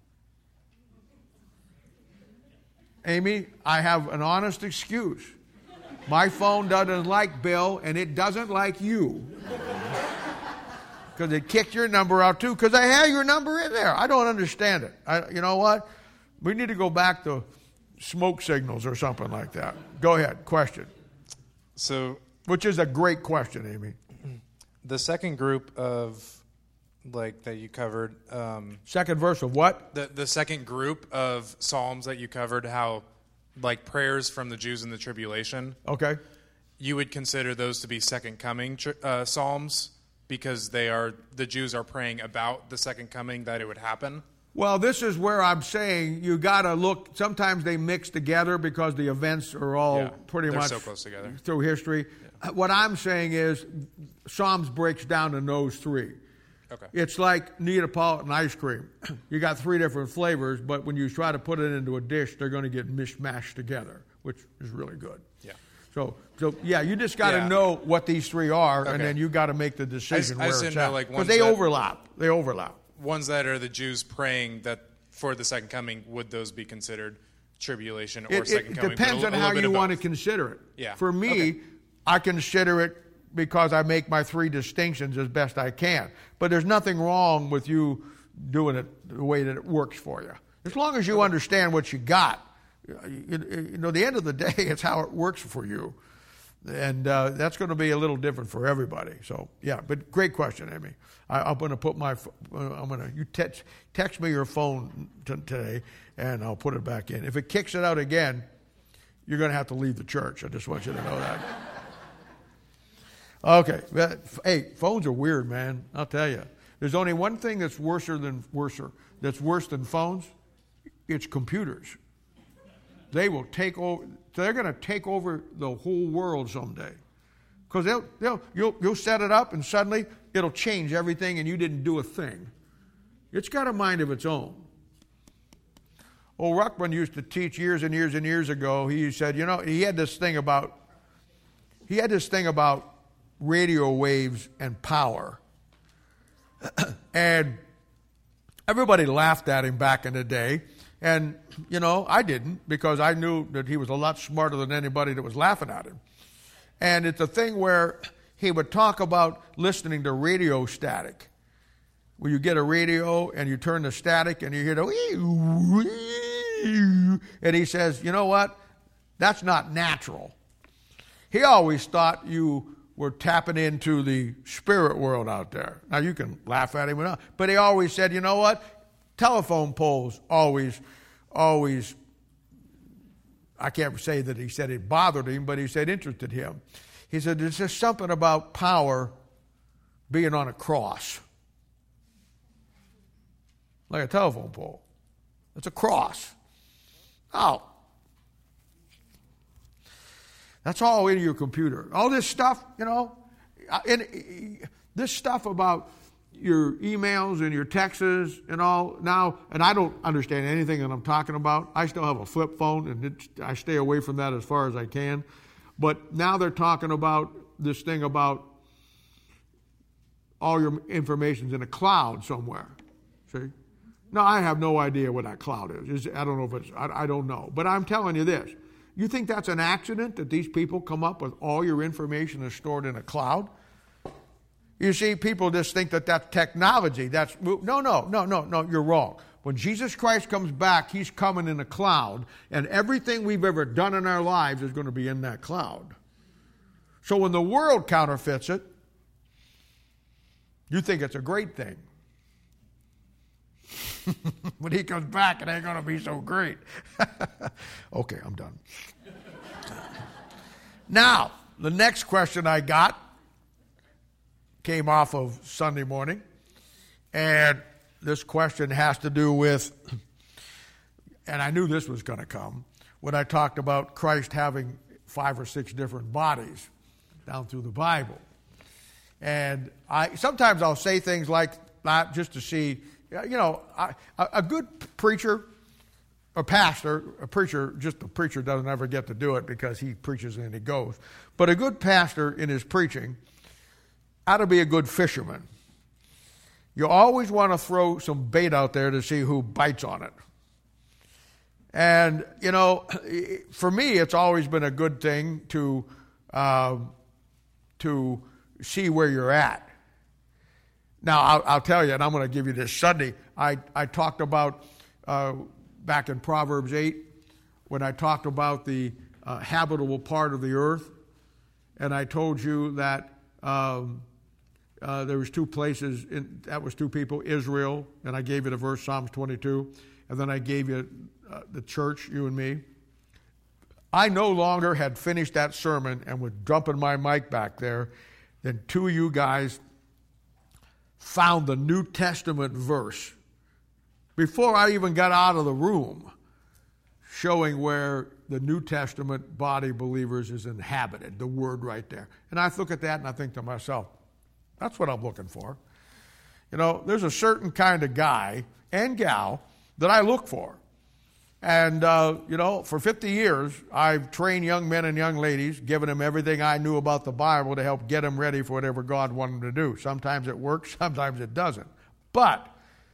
S1: Amy, I have an honest excuse. My phone doesn't like Bill, and it doesn't like you. Because it kicked your number out too, because I had your number in there. I don't understand it. You know what? We need to go back to smoke signals or something like that. Go ahead, question. Which is a great question, Amy.
S4: The second group of, that you covered.
S1: Second verse of what?
S4: The second group of Psalms that you covered, how, prayers from the Jews in the tribulation.
S1: Okay.
S4: You would consider those to be second coming Psalms because the Jews are praying about the second coming, that it would happen?
S1: Well, this is where I'm saying you got to look. Sometimes they mix together because the events are all pretty much
S4: so close together
S1: through history. Yeah. What I'm saying is Psalms breaks down in those 3.
S4: Okay.
S1: It's like Neapolitan ice cream. You got 3 different flavors, but when you try to put it into a dish, they're going to get mishmashed together, which is really good.
S4: Yeah.
S1: So yeah, you just got to
S4: Yeah.
S1: know what these 3 are, and
S4: Okay.
S1: then you got to make the decision
S4: I
S1: where
S4: just
S1: it's
S4: didn't know,
S1: at.
S4: like,
S1: Because
S4: ones
S1: they
S4: that-
S1: overlap. They overlap.
S4: Ones that are the Jews praying that for the second coming, would those be considered tribulation or second
S1: It
S4: coming?
S1: depends
S4: But
S1: on
S4: a
S1: how
S4: little bit
S1: you
S4: of
S1: want to
S4: both.
S1: consider it.
S4: Yeah.
S1: For me,
S4: Okay.
S1: I consider it because I make my 3 distinctions as best I can. But there's nothing wrong with you doing it the way that it works for you. As long as you understand what you got. You know, the end of the day, it's how it works for you. And that's going to be a little different for everybody. So, yeah, but great question, Amy. I'm going to put you text me your phone today, and I'll put it back in. If it kicks it out again, you're going to have to leave the church. I just want you to know that. Okay. Hey, phones are weird, man. I'll tell you. There's only one thing that's worse than phones. It's computers. They will take over. They're going to take over the whole world someday. Because you'll set it up, and suddenly it'll change everything, and you didn't do a thing. It's got a mind of its own. Old Ruckman used to teach years and years and years ago. He said, you know, he had this thing about radio waves and power. And everybody laughed at him back in the day. And, you know, I didn't, because I knew that he was a lot smarter than anybody that was laughing at him. And it's a thing where he would talk about listening to radio static. Where you get a radio and you turn the static and you hear the wee, and he says, you know what? That's not natural. He always thought you were tapping into the spirit world out there. Now, you can laugh at him, but he always said, you know what? Telephone poles always, I can't say that he said it bothered him, but he said interested him. He said, there's just something about power being on a cross. Like a telephone pole. It's a cross. Oh. That's all in your computer. All this stuff, you know, this stuff about your emails and your texts and all now, and I don't understand anything that I'm talking about. I still have a flip phone, and I stay away from that as far as I can. But now they're talking about this thing about all your information's in a cloud somewhere. See? Now, I have no idea what that cloud is. I don't know if it's, I don't know. But I'm telling you this. You think that's an accident that these people come up with all your information is stored in a cloud? You see, people just think that that's technology. No, you're wrong. When Jesus Christ comes back, he's coming in a cloud, and everything we've ever done in our lives is going to be in that cloud. So when the world counterfeits it, you think it's a great thing. When he comes back, it ain't going to be so great. Okay, I'm done. Now, the next question I got came off of Sunday morning, and this question has to do with, and I knew this was going to come, when I talked about Christ having 5 or 6 different bodies down through the Bible. And sometimes I'll say things like that just to see, you know, a good preacher, a pastor, a preacher doesn't ever get to do it because he preaches and he goes. But a good pastor in his preaching ought to be a good fisherman. You always want to throw some bait out there to see who bites on it. And, you know, for me, it's always been a good thing to see where you're at. Now, I'll tell you, and I'm going to give you this Sunday, I talked about, back in Proverbs 8, when I talked about the habitable part of the earth, and I told you that there was 2 places, that was 2 people, Israel, and I gave you the verse, Psalms 22, and then I gave you the church, you and me. I no longer had finished that sermon and was dumping my mic back there, then 2 of you guys found the New Testament verse before I even got out of the room, showing where the New Testament body believers is inhabited, the word right there. And I look at that and I think to myself, that's what I'm looking for. You know, there's a certain kind of guy and gal that I look for. And, you know, for 50 years, I've trained young men and young ladies, given them everything I knew about the Bible to help get them ready for whatever God wanted them to do. Sometimes it works, sometimes it doesn't. But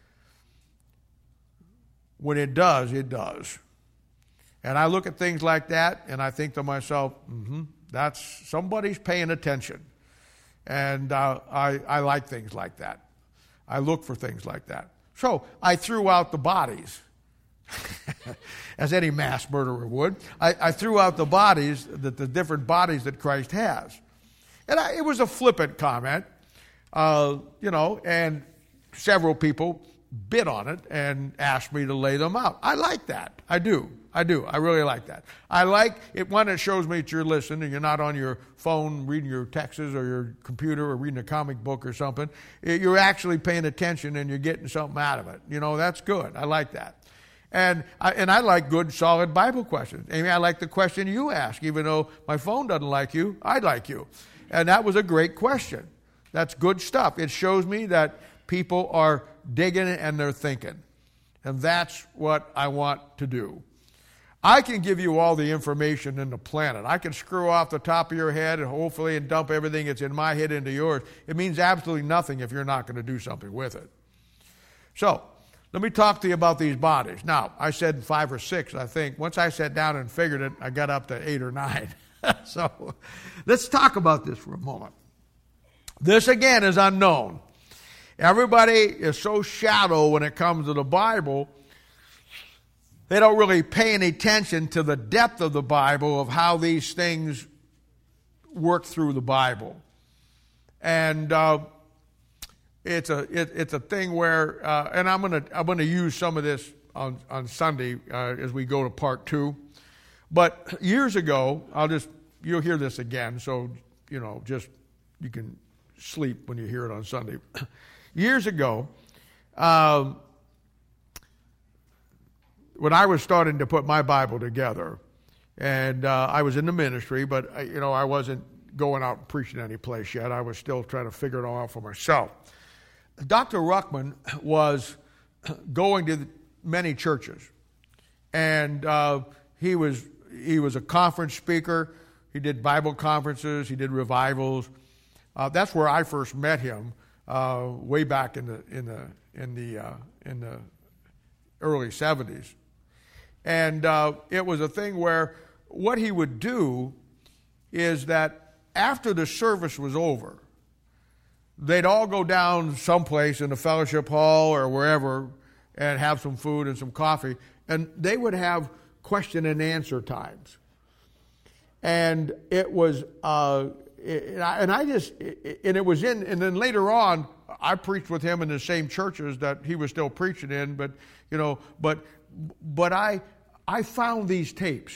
S1: when it does, it does. And I look at things like that, and I think to myself, that's somebody's paying attention. And I like things like that. I look for things like that. So I threw out the bodies, as any mass murderer would. I threw out the bodies, the different bodies that Christ has. And it was a flippant comment, you know, and several people bid on it and asked me to lay them out. I like that. I do. I really like that. I like it when it shows me that you're listening and you're not on your phone reading your texts or your computer or reading a comic book or something. You're actually paying attention and you're getting something out of it. You know, that's good. I like that. And I like good, solid Bible questions. Amy, I like the question you ask. Even though my phone doesn't like you, I like you. And that was a great question. That's good stuff. It shows me that people are digging and they're thinking. And that's what I want to do. I can give you all the information in the planet. I can screw off the top of your head and hopefully and dump everything that's in my head into yours. It means absolutely nothing if you're not going to do something with it. So, let me talk to you about these bodies. Now, I said 5 or 6, I think. Once I sat down and figured it, I got up to 8 or 9. So, let's talk about this for a moment. This, again, is unknown. Everybody is so shallow when it comes to the Bible, they don't really pay any attention to the depth of the Bible, of how these things work through the Bible. And it's a thing where, and I'm gonna use some of this on Sunday as we go to part 2. But years ago, you'll hear this again, so you know, just you can sleep when you hear it on Sunday. Years ago, when I was starting to put my Bible together, and I was in the ministry, but you know, I wasn't going out and preaching any place yet. I was still trying to figure it all out for myself. Dr. Ruckman was going to many churches, and he was a conference speaker. He did Bible conferences. He did revivals. That's where I first met him, way back in the early 70s. And it was a thing where what he would do is that after the service was over, they'd all go down someplace in the fellowship hall or wherever and have some food and some coffee, and they would have question and answer times. And it was, and it was and then later on, I preached with him in the same churches that he was still preaching in, but I found these tapes.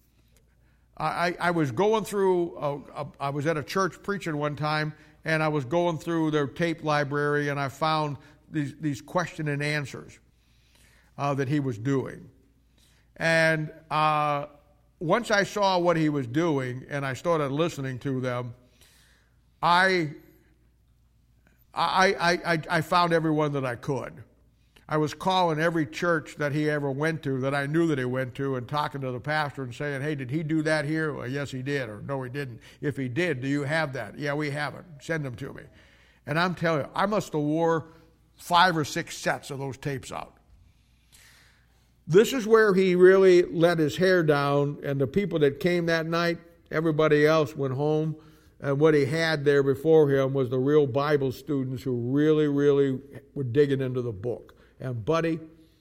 S1: I was going through, I was at a church preaching one time, and I was going through their tape library, and I found these question and answers that he was doing. And once I saw what he was doing, and I started listening to them, I found everyone that I could. I was calling every church that he ever went to, that I knew that he went to, and talking to the pastor and saying, hey, did he do that here? Well, yes, he did, or no, he didn't. If he did, do you have that? Yeah, we have it. Send them to me. And I'm telling you, I must have wore 5 or 6 sets of those tapes out. This is where he really let his hair down, and the people that came that night, everybody else went home, and what he had there before him was the real Bible students who really, really were digging into the book. And buddy,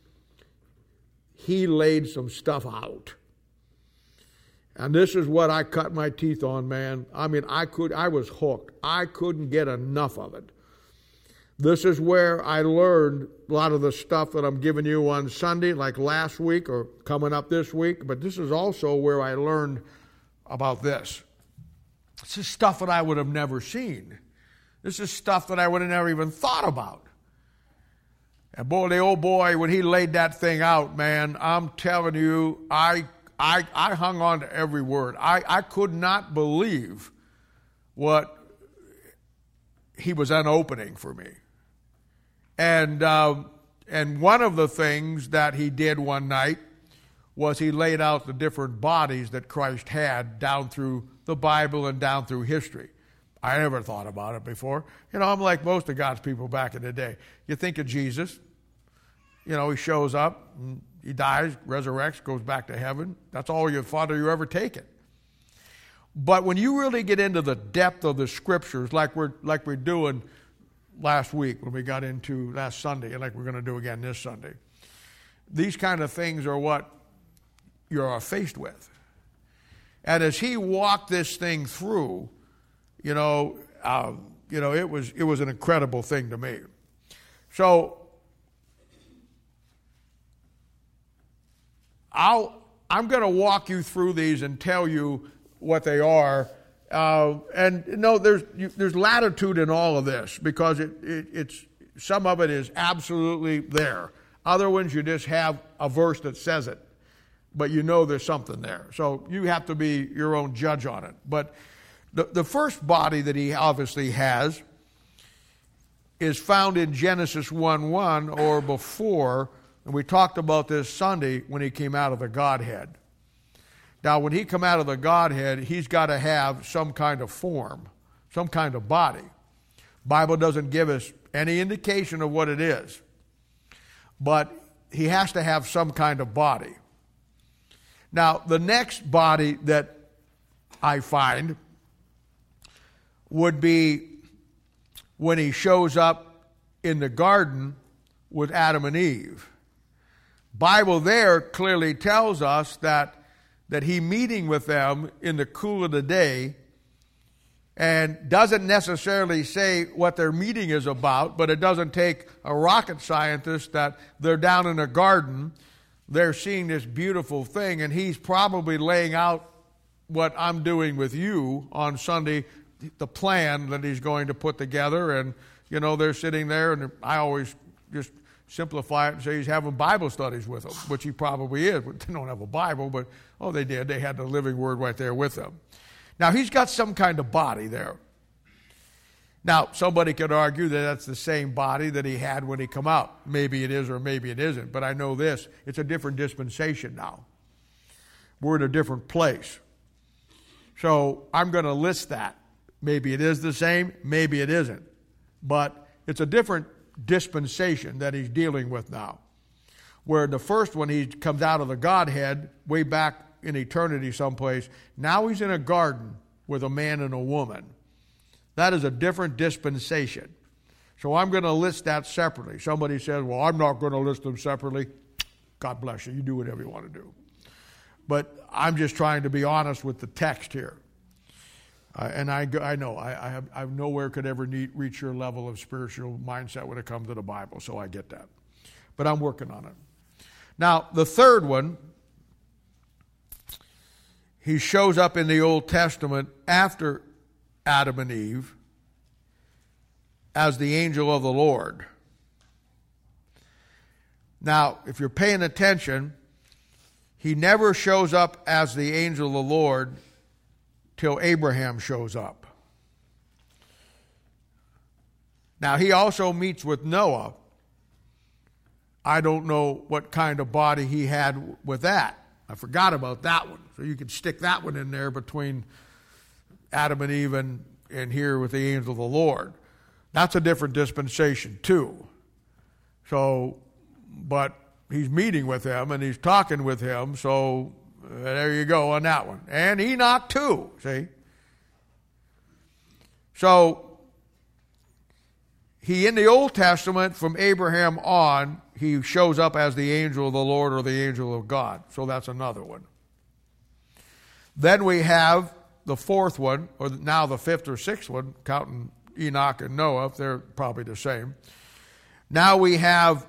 S1: he laid some stuff out. And this is what I cut my teeth on, man. I mean, I was hooked. I couldn't get enough of it. This is where I learned a lot of the stuff that I'm giving you on Sunday, like last week or coming up this week. But this is also where I learned about this. This is stuff that I would have never seen. This is stuff that I would have never even thought about. And boy, the old boy, when he laid that thing out, man, I'm telling you, I hung on to every word. I could not believe what he was unopening for me. And one of the things that he did one night was he laid out the different bodies that Christ had down through the Bible and down through history. I never thought about it before. I'm like most of God's people back in the day. You think of Jesus. He shows up, and he dies, resurrects, goes back to heaven. That's all your Father you ever take it. But when you really get into the depth of the Scriptures, like we're doing last week when we got into last Sunday, and like we're going to do again this Sunday, these kind of things are what you're faced with. And as he walked this thing through, it was an incredible thing to me. So I'm going to walk you through these and tell you what they are. There's latitude in all of this because it's some of it is absolutely there. Other ones you just have a verse that says it, but there's something there. So you have to be your own judge on it. But the first body that he obviously has is found in Genesis 1:1 or before, and we talked about this Sunday when he came out of the Godhead. Now, when he come out of the Godhead, he's got to have some kind of form, some kind of body. Bible doesn't give us any indication of what it is, but he has to have some kind of body. Now, the next body that I find would be when he shows up in the garden with Adam and Eve. Bible there clearly tells us that he meeting with them in the cool of the day, and doesn't necessarily say what their meeting is about, but it doesn't take a rocket scientist that they're down in a garden, they're seeing this beautiful thing, and he's probably laying out what I'm doing with you on Sunday, the plan that he's going to put together, and they're sitting there, and I always just simplify it and say he's having Bible studies with them, which he probably is. But they don't have a Bible, but they did. They had the living word right there with them. Now, he's got some kind of body there. Now, somebody could argue that that's the same body that he had when he come out. Maybe it is or maybe it isn't. But I know this. It's a different dispensation now. We're in a different place. So I'm going to list that. Maybe it is the same. Maybe it isn't. But it's a different dispensation that he's dealing with now. Where the first one, he comes out of the Godhead way back in eternity someplace. Now he's in a garden with a man and a woman. That is a different dispensation. So I'm going to list that separately. Somebody says, well, I'm not going to list them separately. God bless you. You do whatever you want to do. But I'm just trying to be honest with the text here. And I know I nowhere could ever reach your level of spiritual mindset when it comes to the Bible, so I get that. But I'm working on it. Now, the third one, he shows up in the Old Testament after Adam and Eve as the angel of the Lord. Now, if you're paying attention, he never shows up as the angel of the Lord till Abraham shows up. Now, he also meets with Noah. I don't know what kind of body he had with that. I forgot about that one. So you can stick that one in there between Adam and Eve and here with the angel of the Lord. That's a different dispensation too. So, but he's meeting with him and he's talking with him, so there you go on that one. And Enoch too, see? So, he in the Old Testament, from Abraham on, he shows up as the angel of the Lord or the angel of God. So that's another one. Then we have the fourth one, or now the fifth or sixth one, counting Enoch and Noah, they're probably the same. Now we have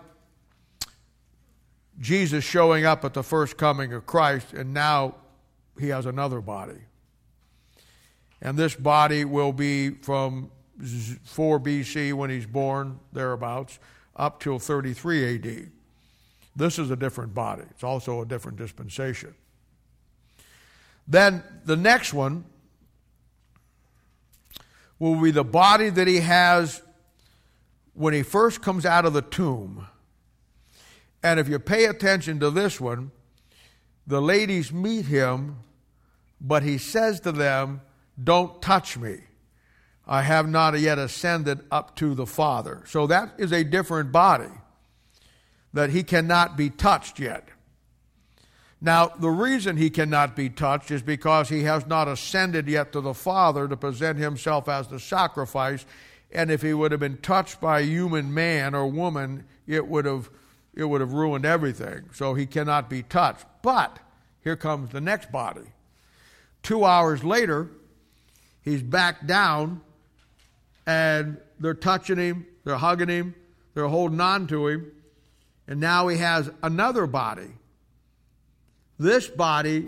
S1: Jesus showing up at the first coming of Christ, and now he has another body. And this body will be from 4 BC when he's born, thereabouts, up till 33 AD. This is a different body. It's also a different dispensation. Then the next one will be the body that he has when he first comes out of the tomb. And if you pay attention to this one, the ladies meet him, but he says to them, "Don't touch me. I have not yet ascended up to the Father." So that is a different body, that he cannot be touched yet. Now, the reason he cannot be touched is because he has not ascended yet to the Father to present himself as the sacrifice. And if he would have been touched by a human man or woman, it would have ruined everything. So he cannot be touched. But here comes the next body. 2 hours later, he's back down, and they're touching him, they're hugging him, they're holding on to him, and now he has another body. This body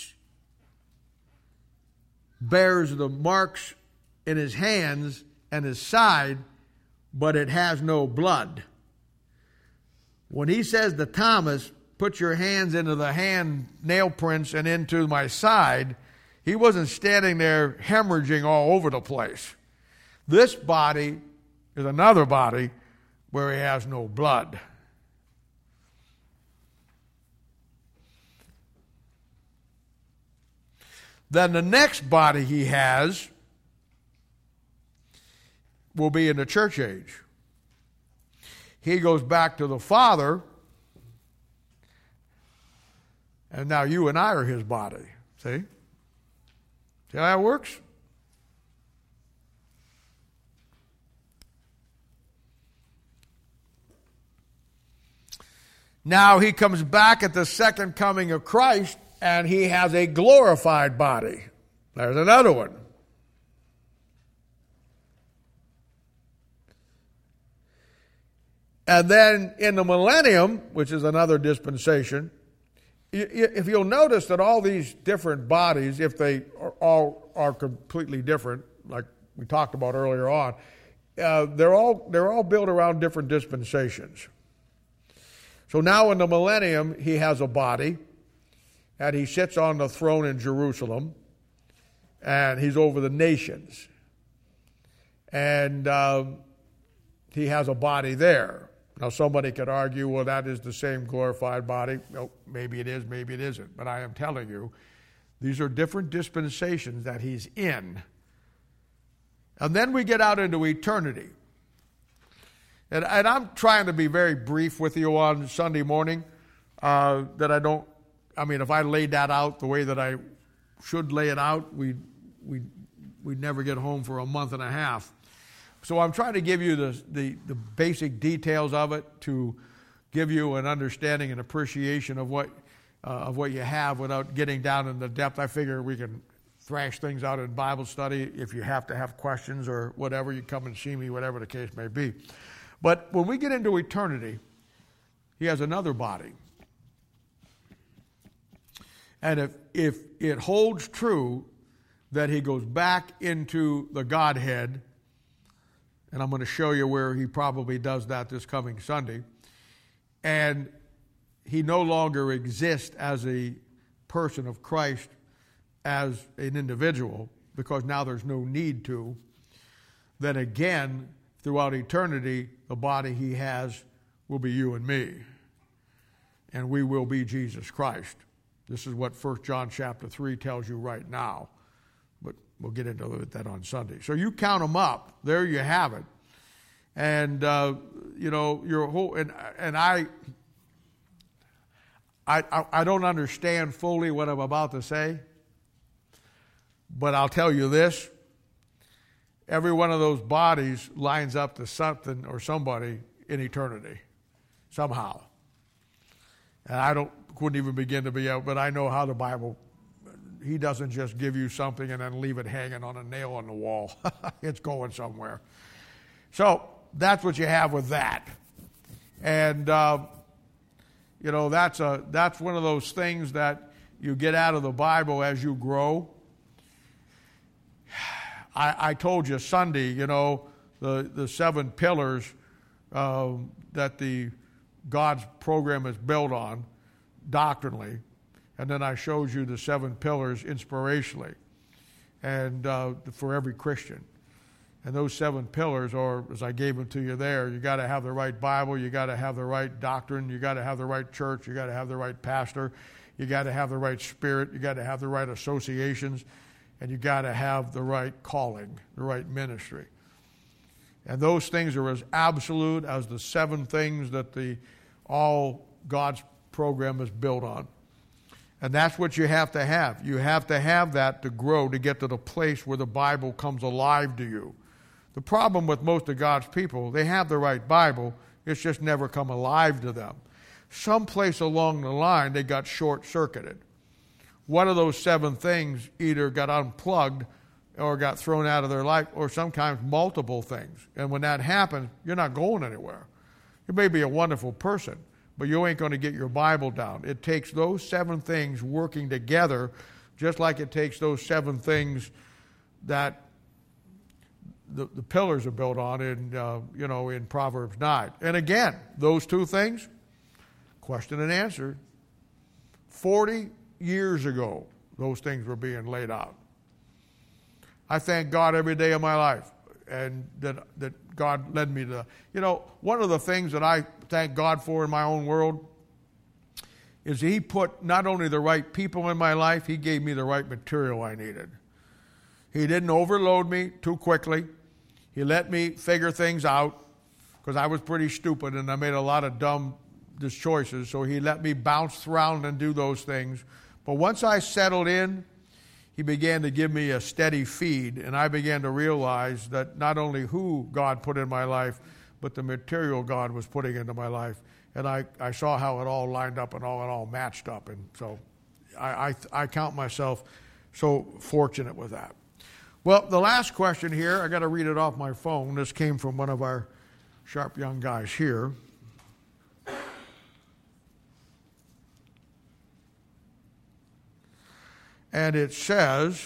S1: bears the marks in his hands and his side, but it has no blood. When he says to Thomas, "Put your hands into the hand nail prints and into my side," he wasn't standing there hemorrhaging all over the place. This body is another body where he has no blood. Then the next body he has will be in the church age. He goes back to the Father, and now you and I are his body. See? See how that works? Now he comes back at the second coming of Christ, and he has a glorified body. There's another one. And then in the millennium, which is another dispensation, if you'll notice that all these different bodies, if they all are completely different, like we talked about earlier on, they're all built around different dispensations. So now in the millennium, he has a body, and he sits on the throne in Jerusalem, and he's over the nations. And he has a body there. Now somebody could argue, well, that is the same glorified body. Well, maybe it is, maybe it isn't. But I am telling you, these are different dispensations that he's in. And then we get out into eternity. And I'm trying to be very brief with you on Sunday morning, that I don't, I mean, if I laid that out the way that I should lay it out, we'd never get home for a month and a half. So I'm trying to give you the basic details of it to give you an understanding and appreciation of what you have without getting down in the depth. I figure we can thrash things out in Bible study. If you have to have questions or whatever, you come and see me, whatever the case may be. But when we get into eternity, he has another body. And if it holds true that he goes back into the Godhead, and I'm going to show you where he probably does that this coming Sunday, and he no longer exists as a person of Christ, as an individual, because now there's no need to, then again, throughout eternity, the body he has will be you and me. And we will be Jesus Christ. This is what 1 John chapter 3 tells you right now. But we'll get into that on Sunday. So you count them up. There you have it. And, your whole, and I don't understand fully what I'm about to say, but I'll tell you this. Every one of those bodies lines up to something or somebody in eternity, somehow. And I couldn't even begin to be able, but I know how the Bible, he doesn't just give you something and then leave it hanging on a nail on the wall. It's going somewhere. So that's what you have with that. And, that's one of those things that you get out of the Bible as you grow. I told you Sunday, the 7 pillars that the God's program is built on doctrinally, and then I showed you the 7 pillars inspirationally, and for every Christian. And those 7 pillars, or as I gave them to you there, you got to have the right Bible, you got to have the right doctrine, you got to have the right church, you got to have the right pastor, you got to have the right spirit, you got to have the right associations, and you got to have the right calling, the right ministry. And those things are as absolute as the 7 things that all God's program is built on. And that's what you have to have. You have to have that to grow, to get to the place where the Bible comes alive to you. The problem with most of God's people, they have the right Bible, it's just never come alive to them. Someplace along the line, they got short-circuited. One of those 7 things either got unplugged or got thrown out of their life, or sometimes multiple things. And when that happens, you're not going anywhere. You may be a wonderful person, but you ain't going to get your Bible down. It takes those 7 things working together, just like it takes those 7 things that the pillars are built on in Proverbs 9. And again, those 2 things, question and answer. 40 years ago, those things were being laid out. I thank God every day of my life, and that God led me to. One of the things that I thank God for in my own world is He put not only the right people in my life, He gave me the right material I needed. He didn't overload me too quickly. He let me figure things out, because I was pretty stupid and I made a lot of dumb choices, so He let me bounce around and do those things. But once I settled in, He began to give me a steady feed, and I began to realize that not only who God put in my life, but the material God was putting into my life. And I saw how it all lined up and it all matched up. And so I count myself so fortunate with that. Well, the last question here, I got to read it off my phone. This came from one of our sharp young guys here. And it says,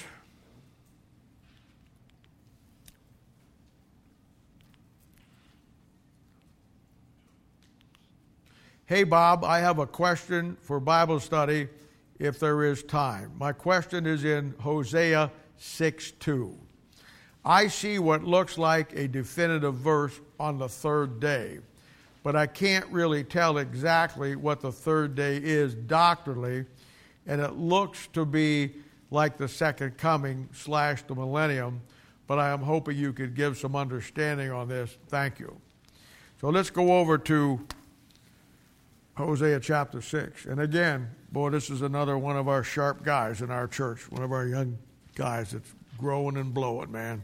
S1: "Hey Bob, I have a question for Bible study if there is time. My question is in Hosea 6:2. I see what looks like a definitive verse on the 3rd day, but I can't really tell exactly what the 3rd day is doctrinally, and it looks to be like the second coming / the millennium, but I am hoping you could give some understanding on this. Thank you." So let's go over to Hosea chapter 6. And again, boy, this is another one of our sharp guys in our church, one of our young guys that's growing and blowing, man.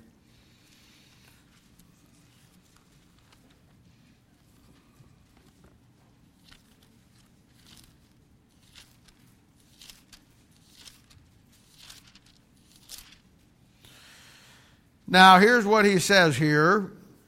S1: Now, here's what he says here.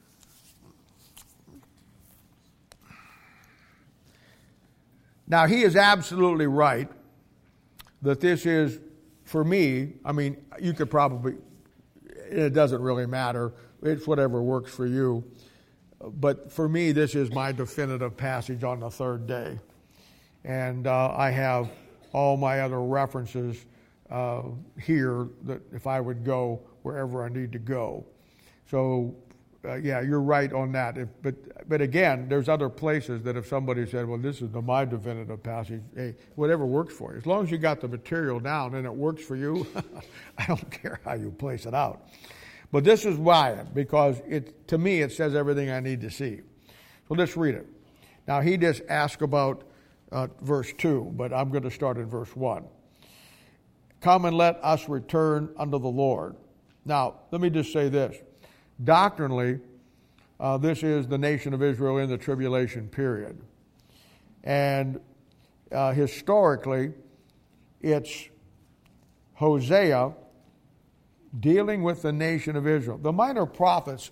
S1: Now, he is absolutely right that this is, for me, I mean, you could probably, it doesn't really matter. It's whatever works for you. But for me, this is my definitive passage on the 3rd day. And I have all my other references here that if I would go wherever I need to go. So, yeah, you're right on that. But again, there's other places that if somebody said, well, this is my definitive passage, hey, whatever works for you. As long as you got the material down and it works for you, I don't care how you place it out. But this is why, because to me it says everything I need to see. So let's read it. Now, he just asked about verse 2, but I'm going to start in verse 1. "Come and let us return unto the Lord." Now, let me just say this. Doctrinally, this is the nation of Israel in the tribulation period. And historically, it's Hosea dealing with the nation of Israel. The minor prophets,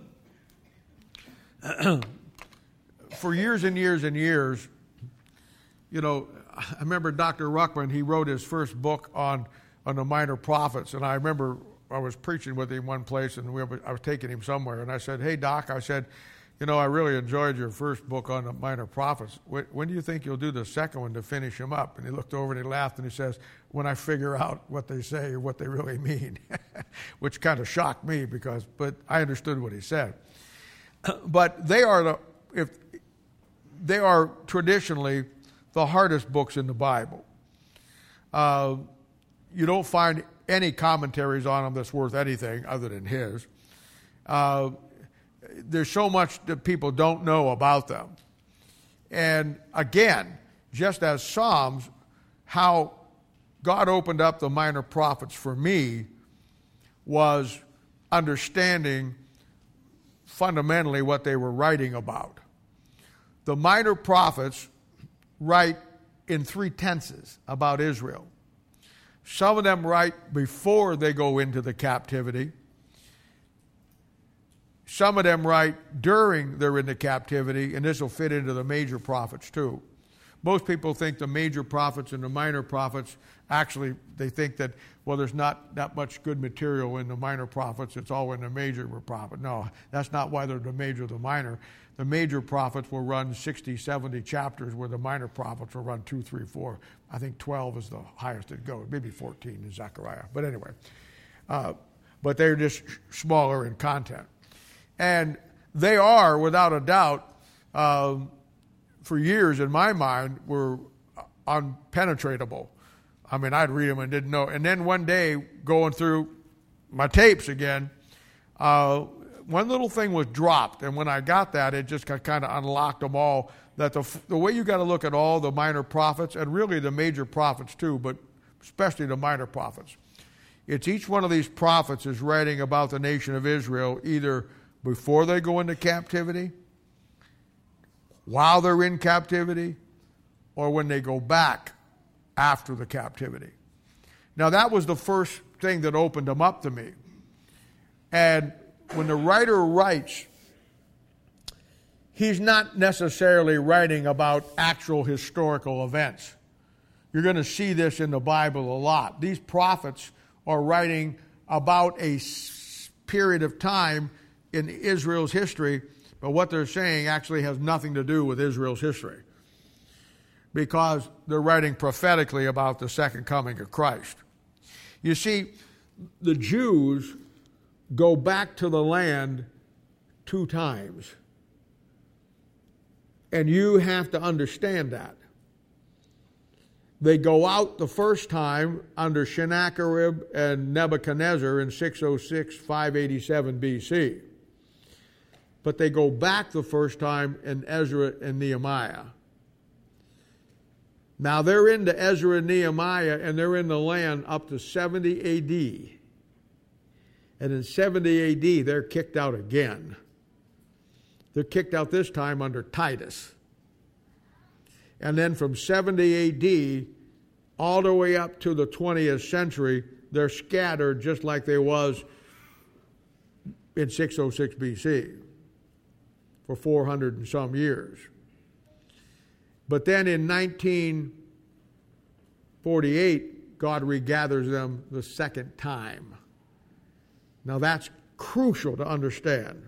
S1: for years and years and years, I remember Dr. Ruckman, he wrote his first book on the minor prophets, and I remember I was preaching with him one place, and I was taking him somewhere, and I said, "Hey, Doc," I said, you know, I really enjoyed your first book on the minor prophets. When do you think you'll do the second one to finish them up? And he looked over and he laughed and he says, when I figure out what they say or what they really mean, which kind of shocked me but I understood what he said. But they are traditionally the hardest books in the Bible. You don't find any commentaries on them that's worth anything other than his. There's so much that people don't know about them. And again, just as Psalms, how God opened up the minor prophets for me was understanding fundamentally what they were writing about. The minor prophets write in 3 tenses about Israel. Some of them write before they go into the captivity. Some of them write during they're in the captivity, and this will fit into the major prophets too. Most people think the major prophets and the minor prophets, actually, they think that, well, there's not that much good material in the minor prophets. It's all in the major prophet. No, that's not why they're the major or the minor. The major prophets will run 60, 70 chapters, where the minor prophets will run 2, 3, 4. I think 12 is the highest it goes, maybe 14 in Zechariah. But anyway, but they're just smaller in content. And they are, without a doubt, for years in my mind, were unpenetratable. I mean, I'd read them and didn't know. And then one day, going through my tapes again, one little thing was dropped. And when I got that, it just kind of unlocked them all. That the way you got to look at all the minor prophets, and really the major prophets too, but especially the minor prophets, it's each one of these prophets is writing about the nation of Israel either before they go into captivity, while they're in captivity, or when they go back after the captivity. Now, that was the first thing that opened them up to me. And when the writer writes, he's not necessarily writing about actual historical events. You're going to see this in the Bible a lot. These prophets are writing about a period of time in Israel's history, but what they're saying actually has nothing to do with Israel's history, because they're writing prophetically about the second coming of Christ. You see, the Jews go back to the land 2 times. And you have to understand that. They go out the first time under Sennacherib and Nebuchadnezzar in 606, 587 BC. But they go back the first time in Ezra and Nehemiah. Now they're into Ezra and Nehemiah, and they're in the land up to 70 AD. And in 70 AD, they're kicked out again. They're kicked out this time under Titus. And then from 70 AD all the way up to the 20th century, they're scattered just like they was in 606 BC for 400 and some years. But then in 1948, God regathers them the second time. Now that's crucial to understand.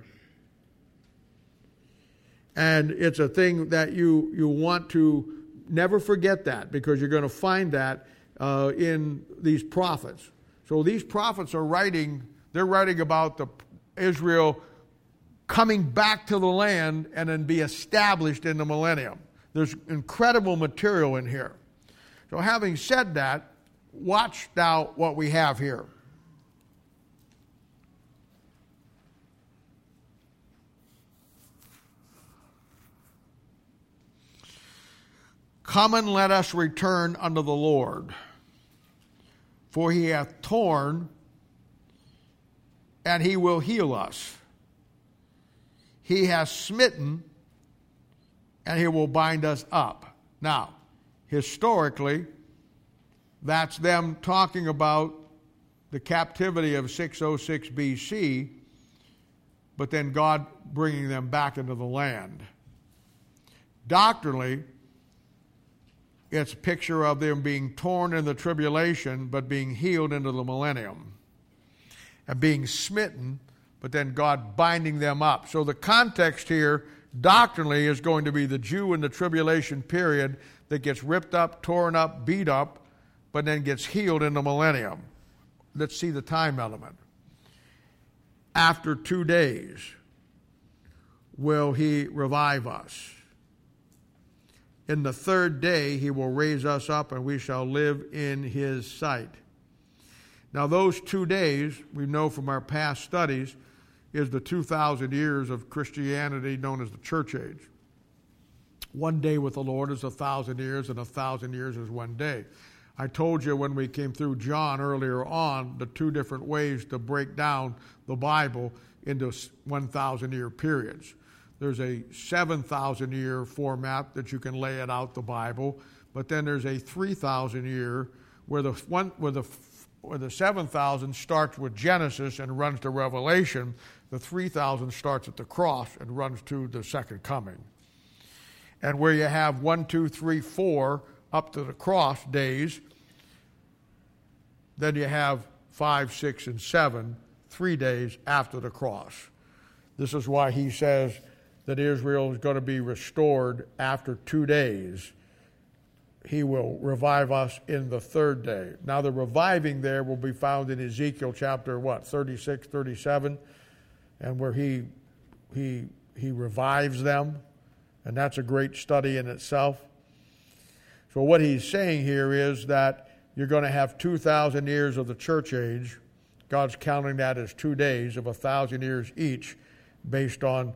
S1: And it's a thing that you want to never forget that, because you're going to find that in these prophets. So these prophets are writing about Israel coming back to the land and then be established in the millennium. There's incredible material in here. So having said that, watch now what we have here. Come and let us return unto the Lord, for he hath torn, and he will heal us. He has smitten, and he will bind us up. Now, historically, that's them talking about the captivity of 606 BC, but then God bringing them back into the land. Doctrinally, it's a picture of them being torn in the tribulation, but being healed into the millennium. And being smitten, but then God binding them up. So the context here doctrinally is going to be the Jew in the tribulation period that gets ripped up, torn up, beat up, but then gets healed in the millennium. Let's see the time element. After 2 days will he revive us. In the third day he will raise us up, and we shall live in his sight. Now those 2 days, we know from our past studies, is the 2,000 years of Christianity known as the church age. 1 day with the Lord is 1,000 years, and 1,000 years is 1 day. I told you when we came through John earlier on the 2 different ways to break down the Bible into 1,000-year periods. There's a 7,000-year format that you can lay it out, the Bible, but then there's a 3,000-year where the 7,000 starts with Genesis and runs to Revelation. The 3,000 starts at the cross and runs to the second coming. And where you have 1, 2, 3, 4 up to the cross days, then you have 5, 6, and 7, 3 days after the cross. This is why he says that Israel is going to be restored after 2 days. He will revive us in the third day. Now the reviving there will be found in Ezekiel chapter 36, 37, and where he revives them, and that's a great study in itself. So what he's saying here is that you're going to have 2,000 years of the church age. God's counting that as 2 days of 1,000 years each, based on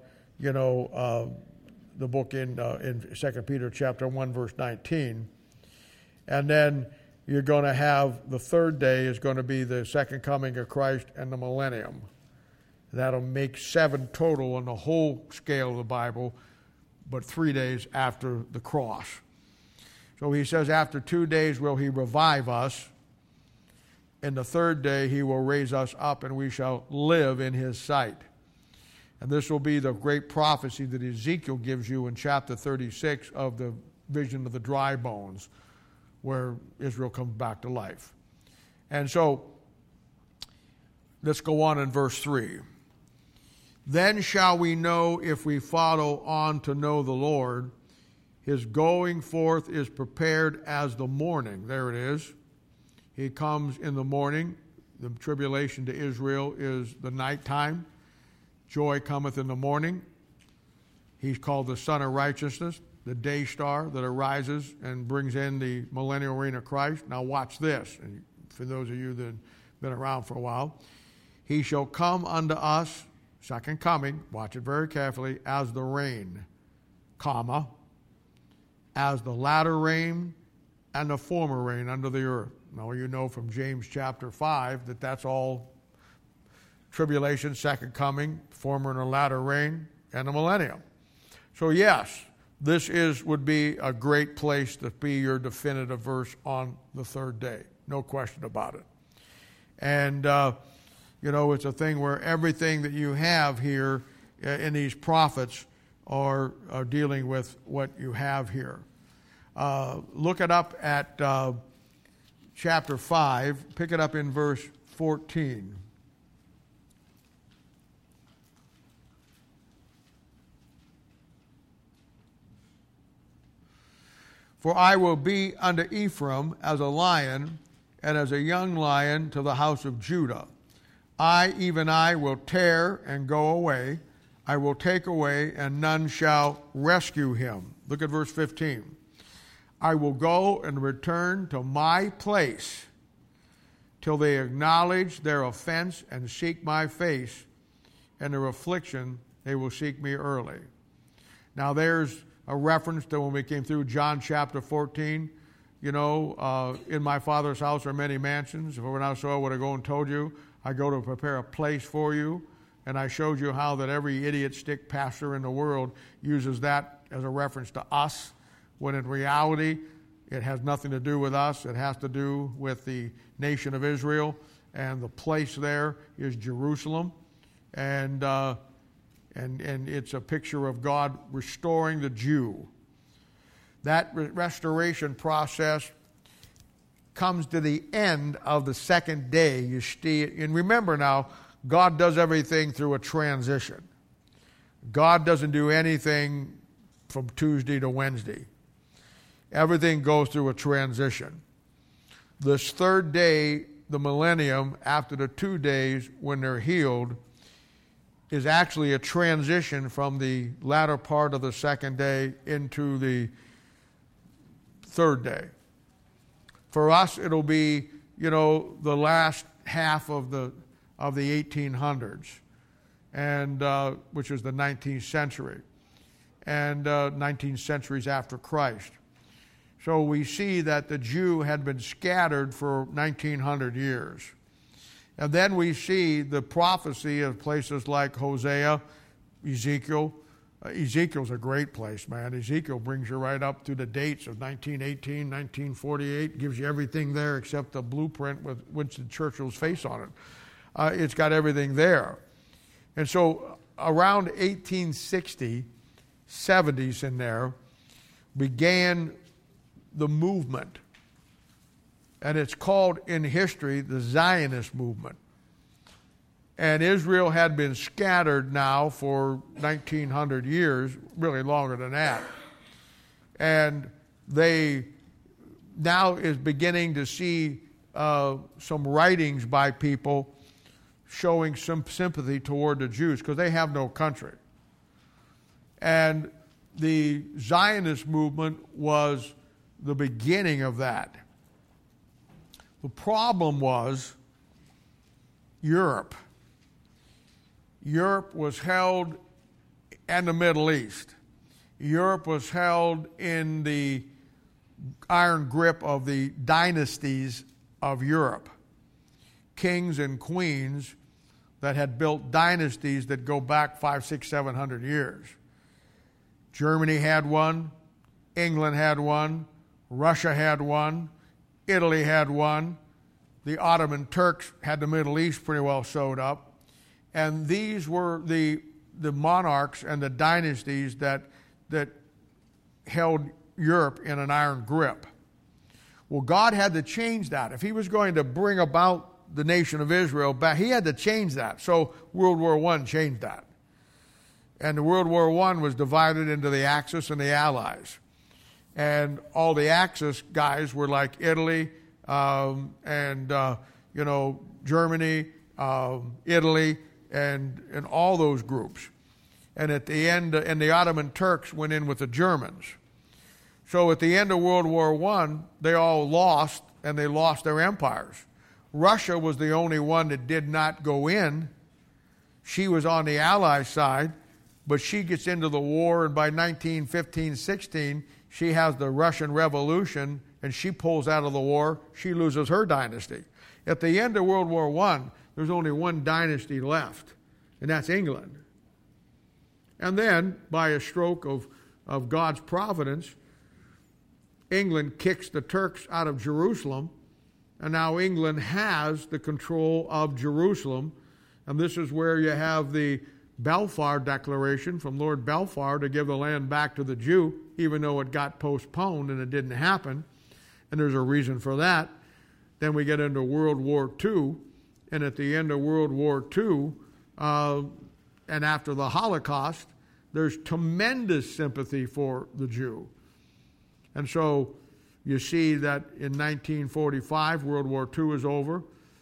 S1: the book in 2 Peter chapter 1 verse 19. And then you're going to have the third day is going to be the second coming of Christ and the millennium. That'll make 7 total on the whole scale of the Bible, but 3 days after the cross. So he says, after 2 days will he revive us. In the third day he will raise us up, and we shall live in his sight. And this will be the great prophecy that Ezekiel gives you in chapter 36 of the vision of the dry bones, where Israel comes back to life. And so, let's go on in verse 3. Then shall we know if we follow on to know the Lord. His going forth is prepared as the morning. There it is. He comes in the morning. The tribulation to Israel is the nighttime. Joy cometh in the morning. He's called the Son of Righteousness, the day star that arises and brings in the millennial reign of Christ. Now watch this, and for those of you that have been around for a while. He shall come unto us, second coming, watch it very carefully, as the rain, comma, as the latter rain and the former rain under the earth. Now you know from James chapter 5 that that's all tribulation, second coming, former and the latter rain, and the millennium. So yes, this would be a great place to be your definitive verse on the third day. No question about it. And, it's a thing where everything that you have here in these prophets are dealing with what you have here. Look it up at chapter 5. Pick it up in verse 14. For I will be unto Ephraim as a lion, and as a young lion to the house of Judah. Even I, will tear and go away. I will take away, and none shall rescue him. Look at verse 15. I will go and return to my place till they acknowledge their offense and seek my face, and their affliction they will seek me early. Now there's a reference to when we came through John chapter 14. In my Father's house are many mansions. If I were not so, I would have gone and told you. I go to prepare a place for you. And I showed you how that every idiot stick pastor in the world uses that as a reference to us, when in reality it has nothing to do with us. It has to do with the nation of Israel, and the place there is Jerusalem. And it's a picture of God restoring the Jew. That restoration process comes to the end of the second day. You see, and remember now, God does everything through a transition. God doesn't do anything from Tuesday to Wednesday. Everything goes through a transition. This third day, the millennium, after the 2 days when they're healed, is actually a transition from the latter part of the second day into the third day. For us, it'll be, the last half of the 1800s, and which is the 19th century, and 19 centuries after Christ. So we see that the Jew had been scattered for 1900 years. And then we see the prophecy of places like Hosea, Ezekiel. Ezekiel's a great place, man. Ezekiel brings you right up to the dates of 1918, 1948, gives you everything there except the blueprint with Winston Churchill's face on it. It's got everything there. And so around 1860, 70s in there, began the movement. And it's called in history the Zionist movement. And Israel had been scattered now for 1900 years, really longer than that. And they now is beginning to see some writings by people showing some sympathy toward the Jews because they have no country. And the Zionist movement was the beginning of that. The problem was Europe. Europe was held in the Middle East. Europe was held in the iron grip of the dynasties of Europe. Kings and queens that had built dynasties that go back 500, 600, 700 years. Germany had one. England had one. Russia had one. Italy had one. The Ottoman Turks had the Middle East pretty well sewed up. And these were the monarchs and the dynasties that held Europe in an iron grip. Well, God had to change that. If he was going to bring about the nation of Israel back, he had to change that. So World War I changed that. And the World War I was divided into the Axis and the Allies. And all the Axis guys were like Italy, Germany, Italy, and all those groups. And at the end, and the Ottoman Turks went in with the Germans. So at the end of World War I, they all lost, and they lost their empires. Russia was the only one that did not go in. She was on the Allied side, but she gets into the war, and by 1915-16, she has the Russian Revolution, and she pulls out of the war. She loses her dynasty. At the end of World War I, there's only one dynasty left, and that's England. And then, by a stroke of God's providence, England kicks the Turks out of Jerusalem, and now England has the control of Jerusalem. And this is where you have the Balfour Declaration from Lord Balfour to give the land back to the Jew, even though it got postponed and it didn't happen. And there's a reason for that. Then we get into World War II, and at the end of World War II, and after the Holocaust, there's tremendous sympathy for the Jew. And so you see that in 1945, World War II is over.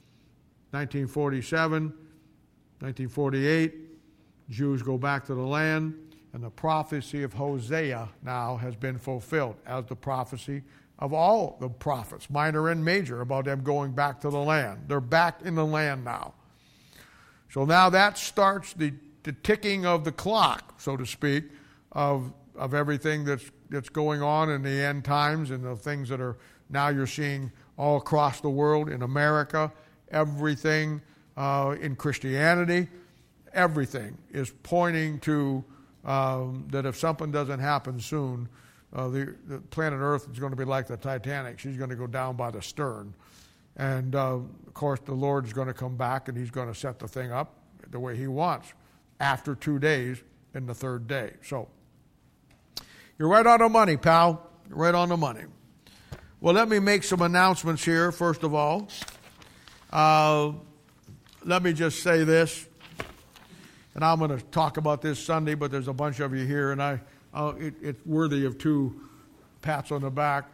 S1: 1947, 1948, Jews go back to the land, and the prophecy of Hosea now has been fulfilled as the prophecy of all the prophets, minor and major, about them going back to the land. They're back in the land now. So now that starts the ticking of the clock, so to speak, of everything that's going on in the end times and the things that are now you're seeing all across the world, in America, everything in Christianity, everything is pointing to that if something doesn't happen soon, the planet Earth is going to be like the Titanic. She's going to go down by the stern. And, of course, the Lord's going to come back, and he's going to set the thing up the way he wants after 2 days in the third day. So you're right on the money, pal. You're right on the money. Well, let me make some announcements here, first of all. let me just say this, and I'm going to talk about this Sunday, but there's a bunch of you here, and it's worthy of 2 pats on the back.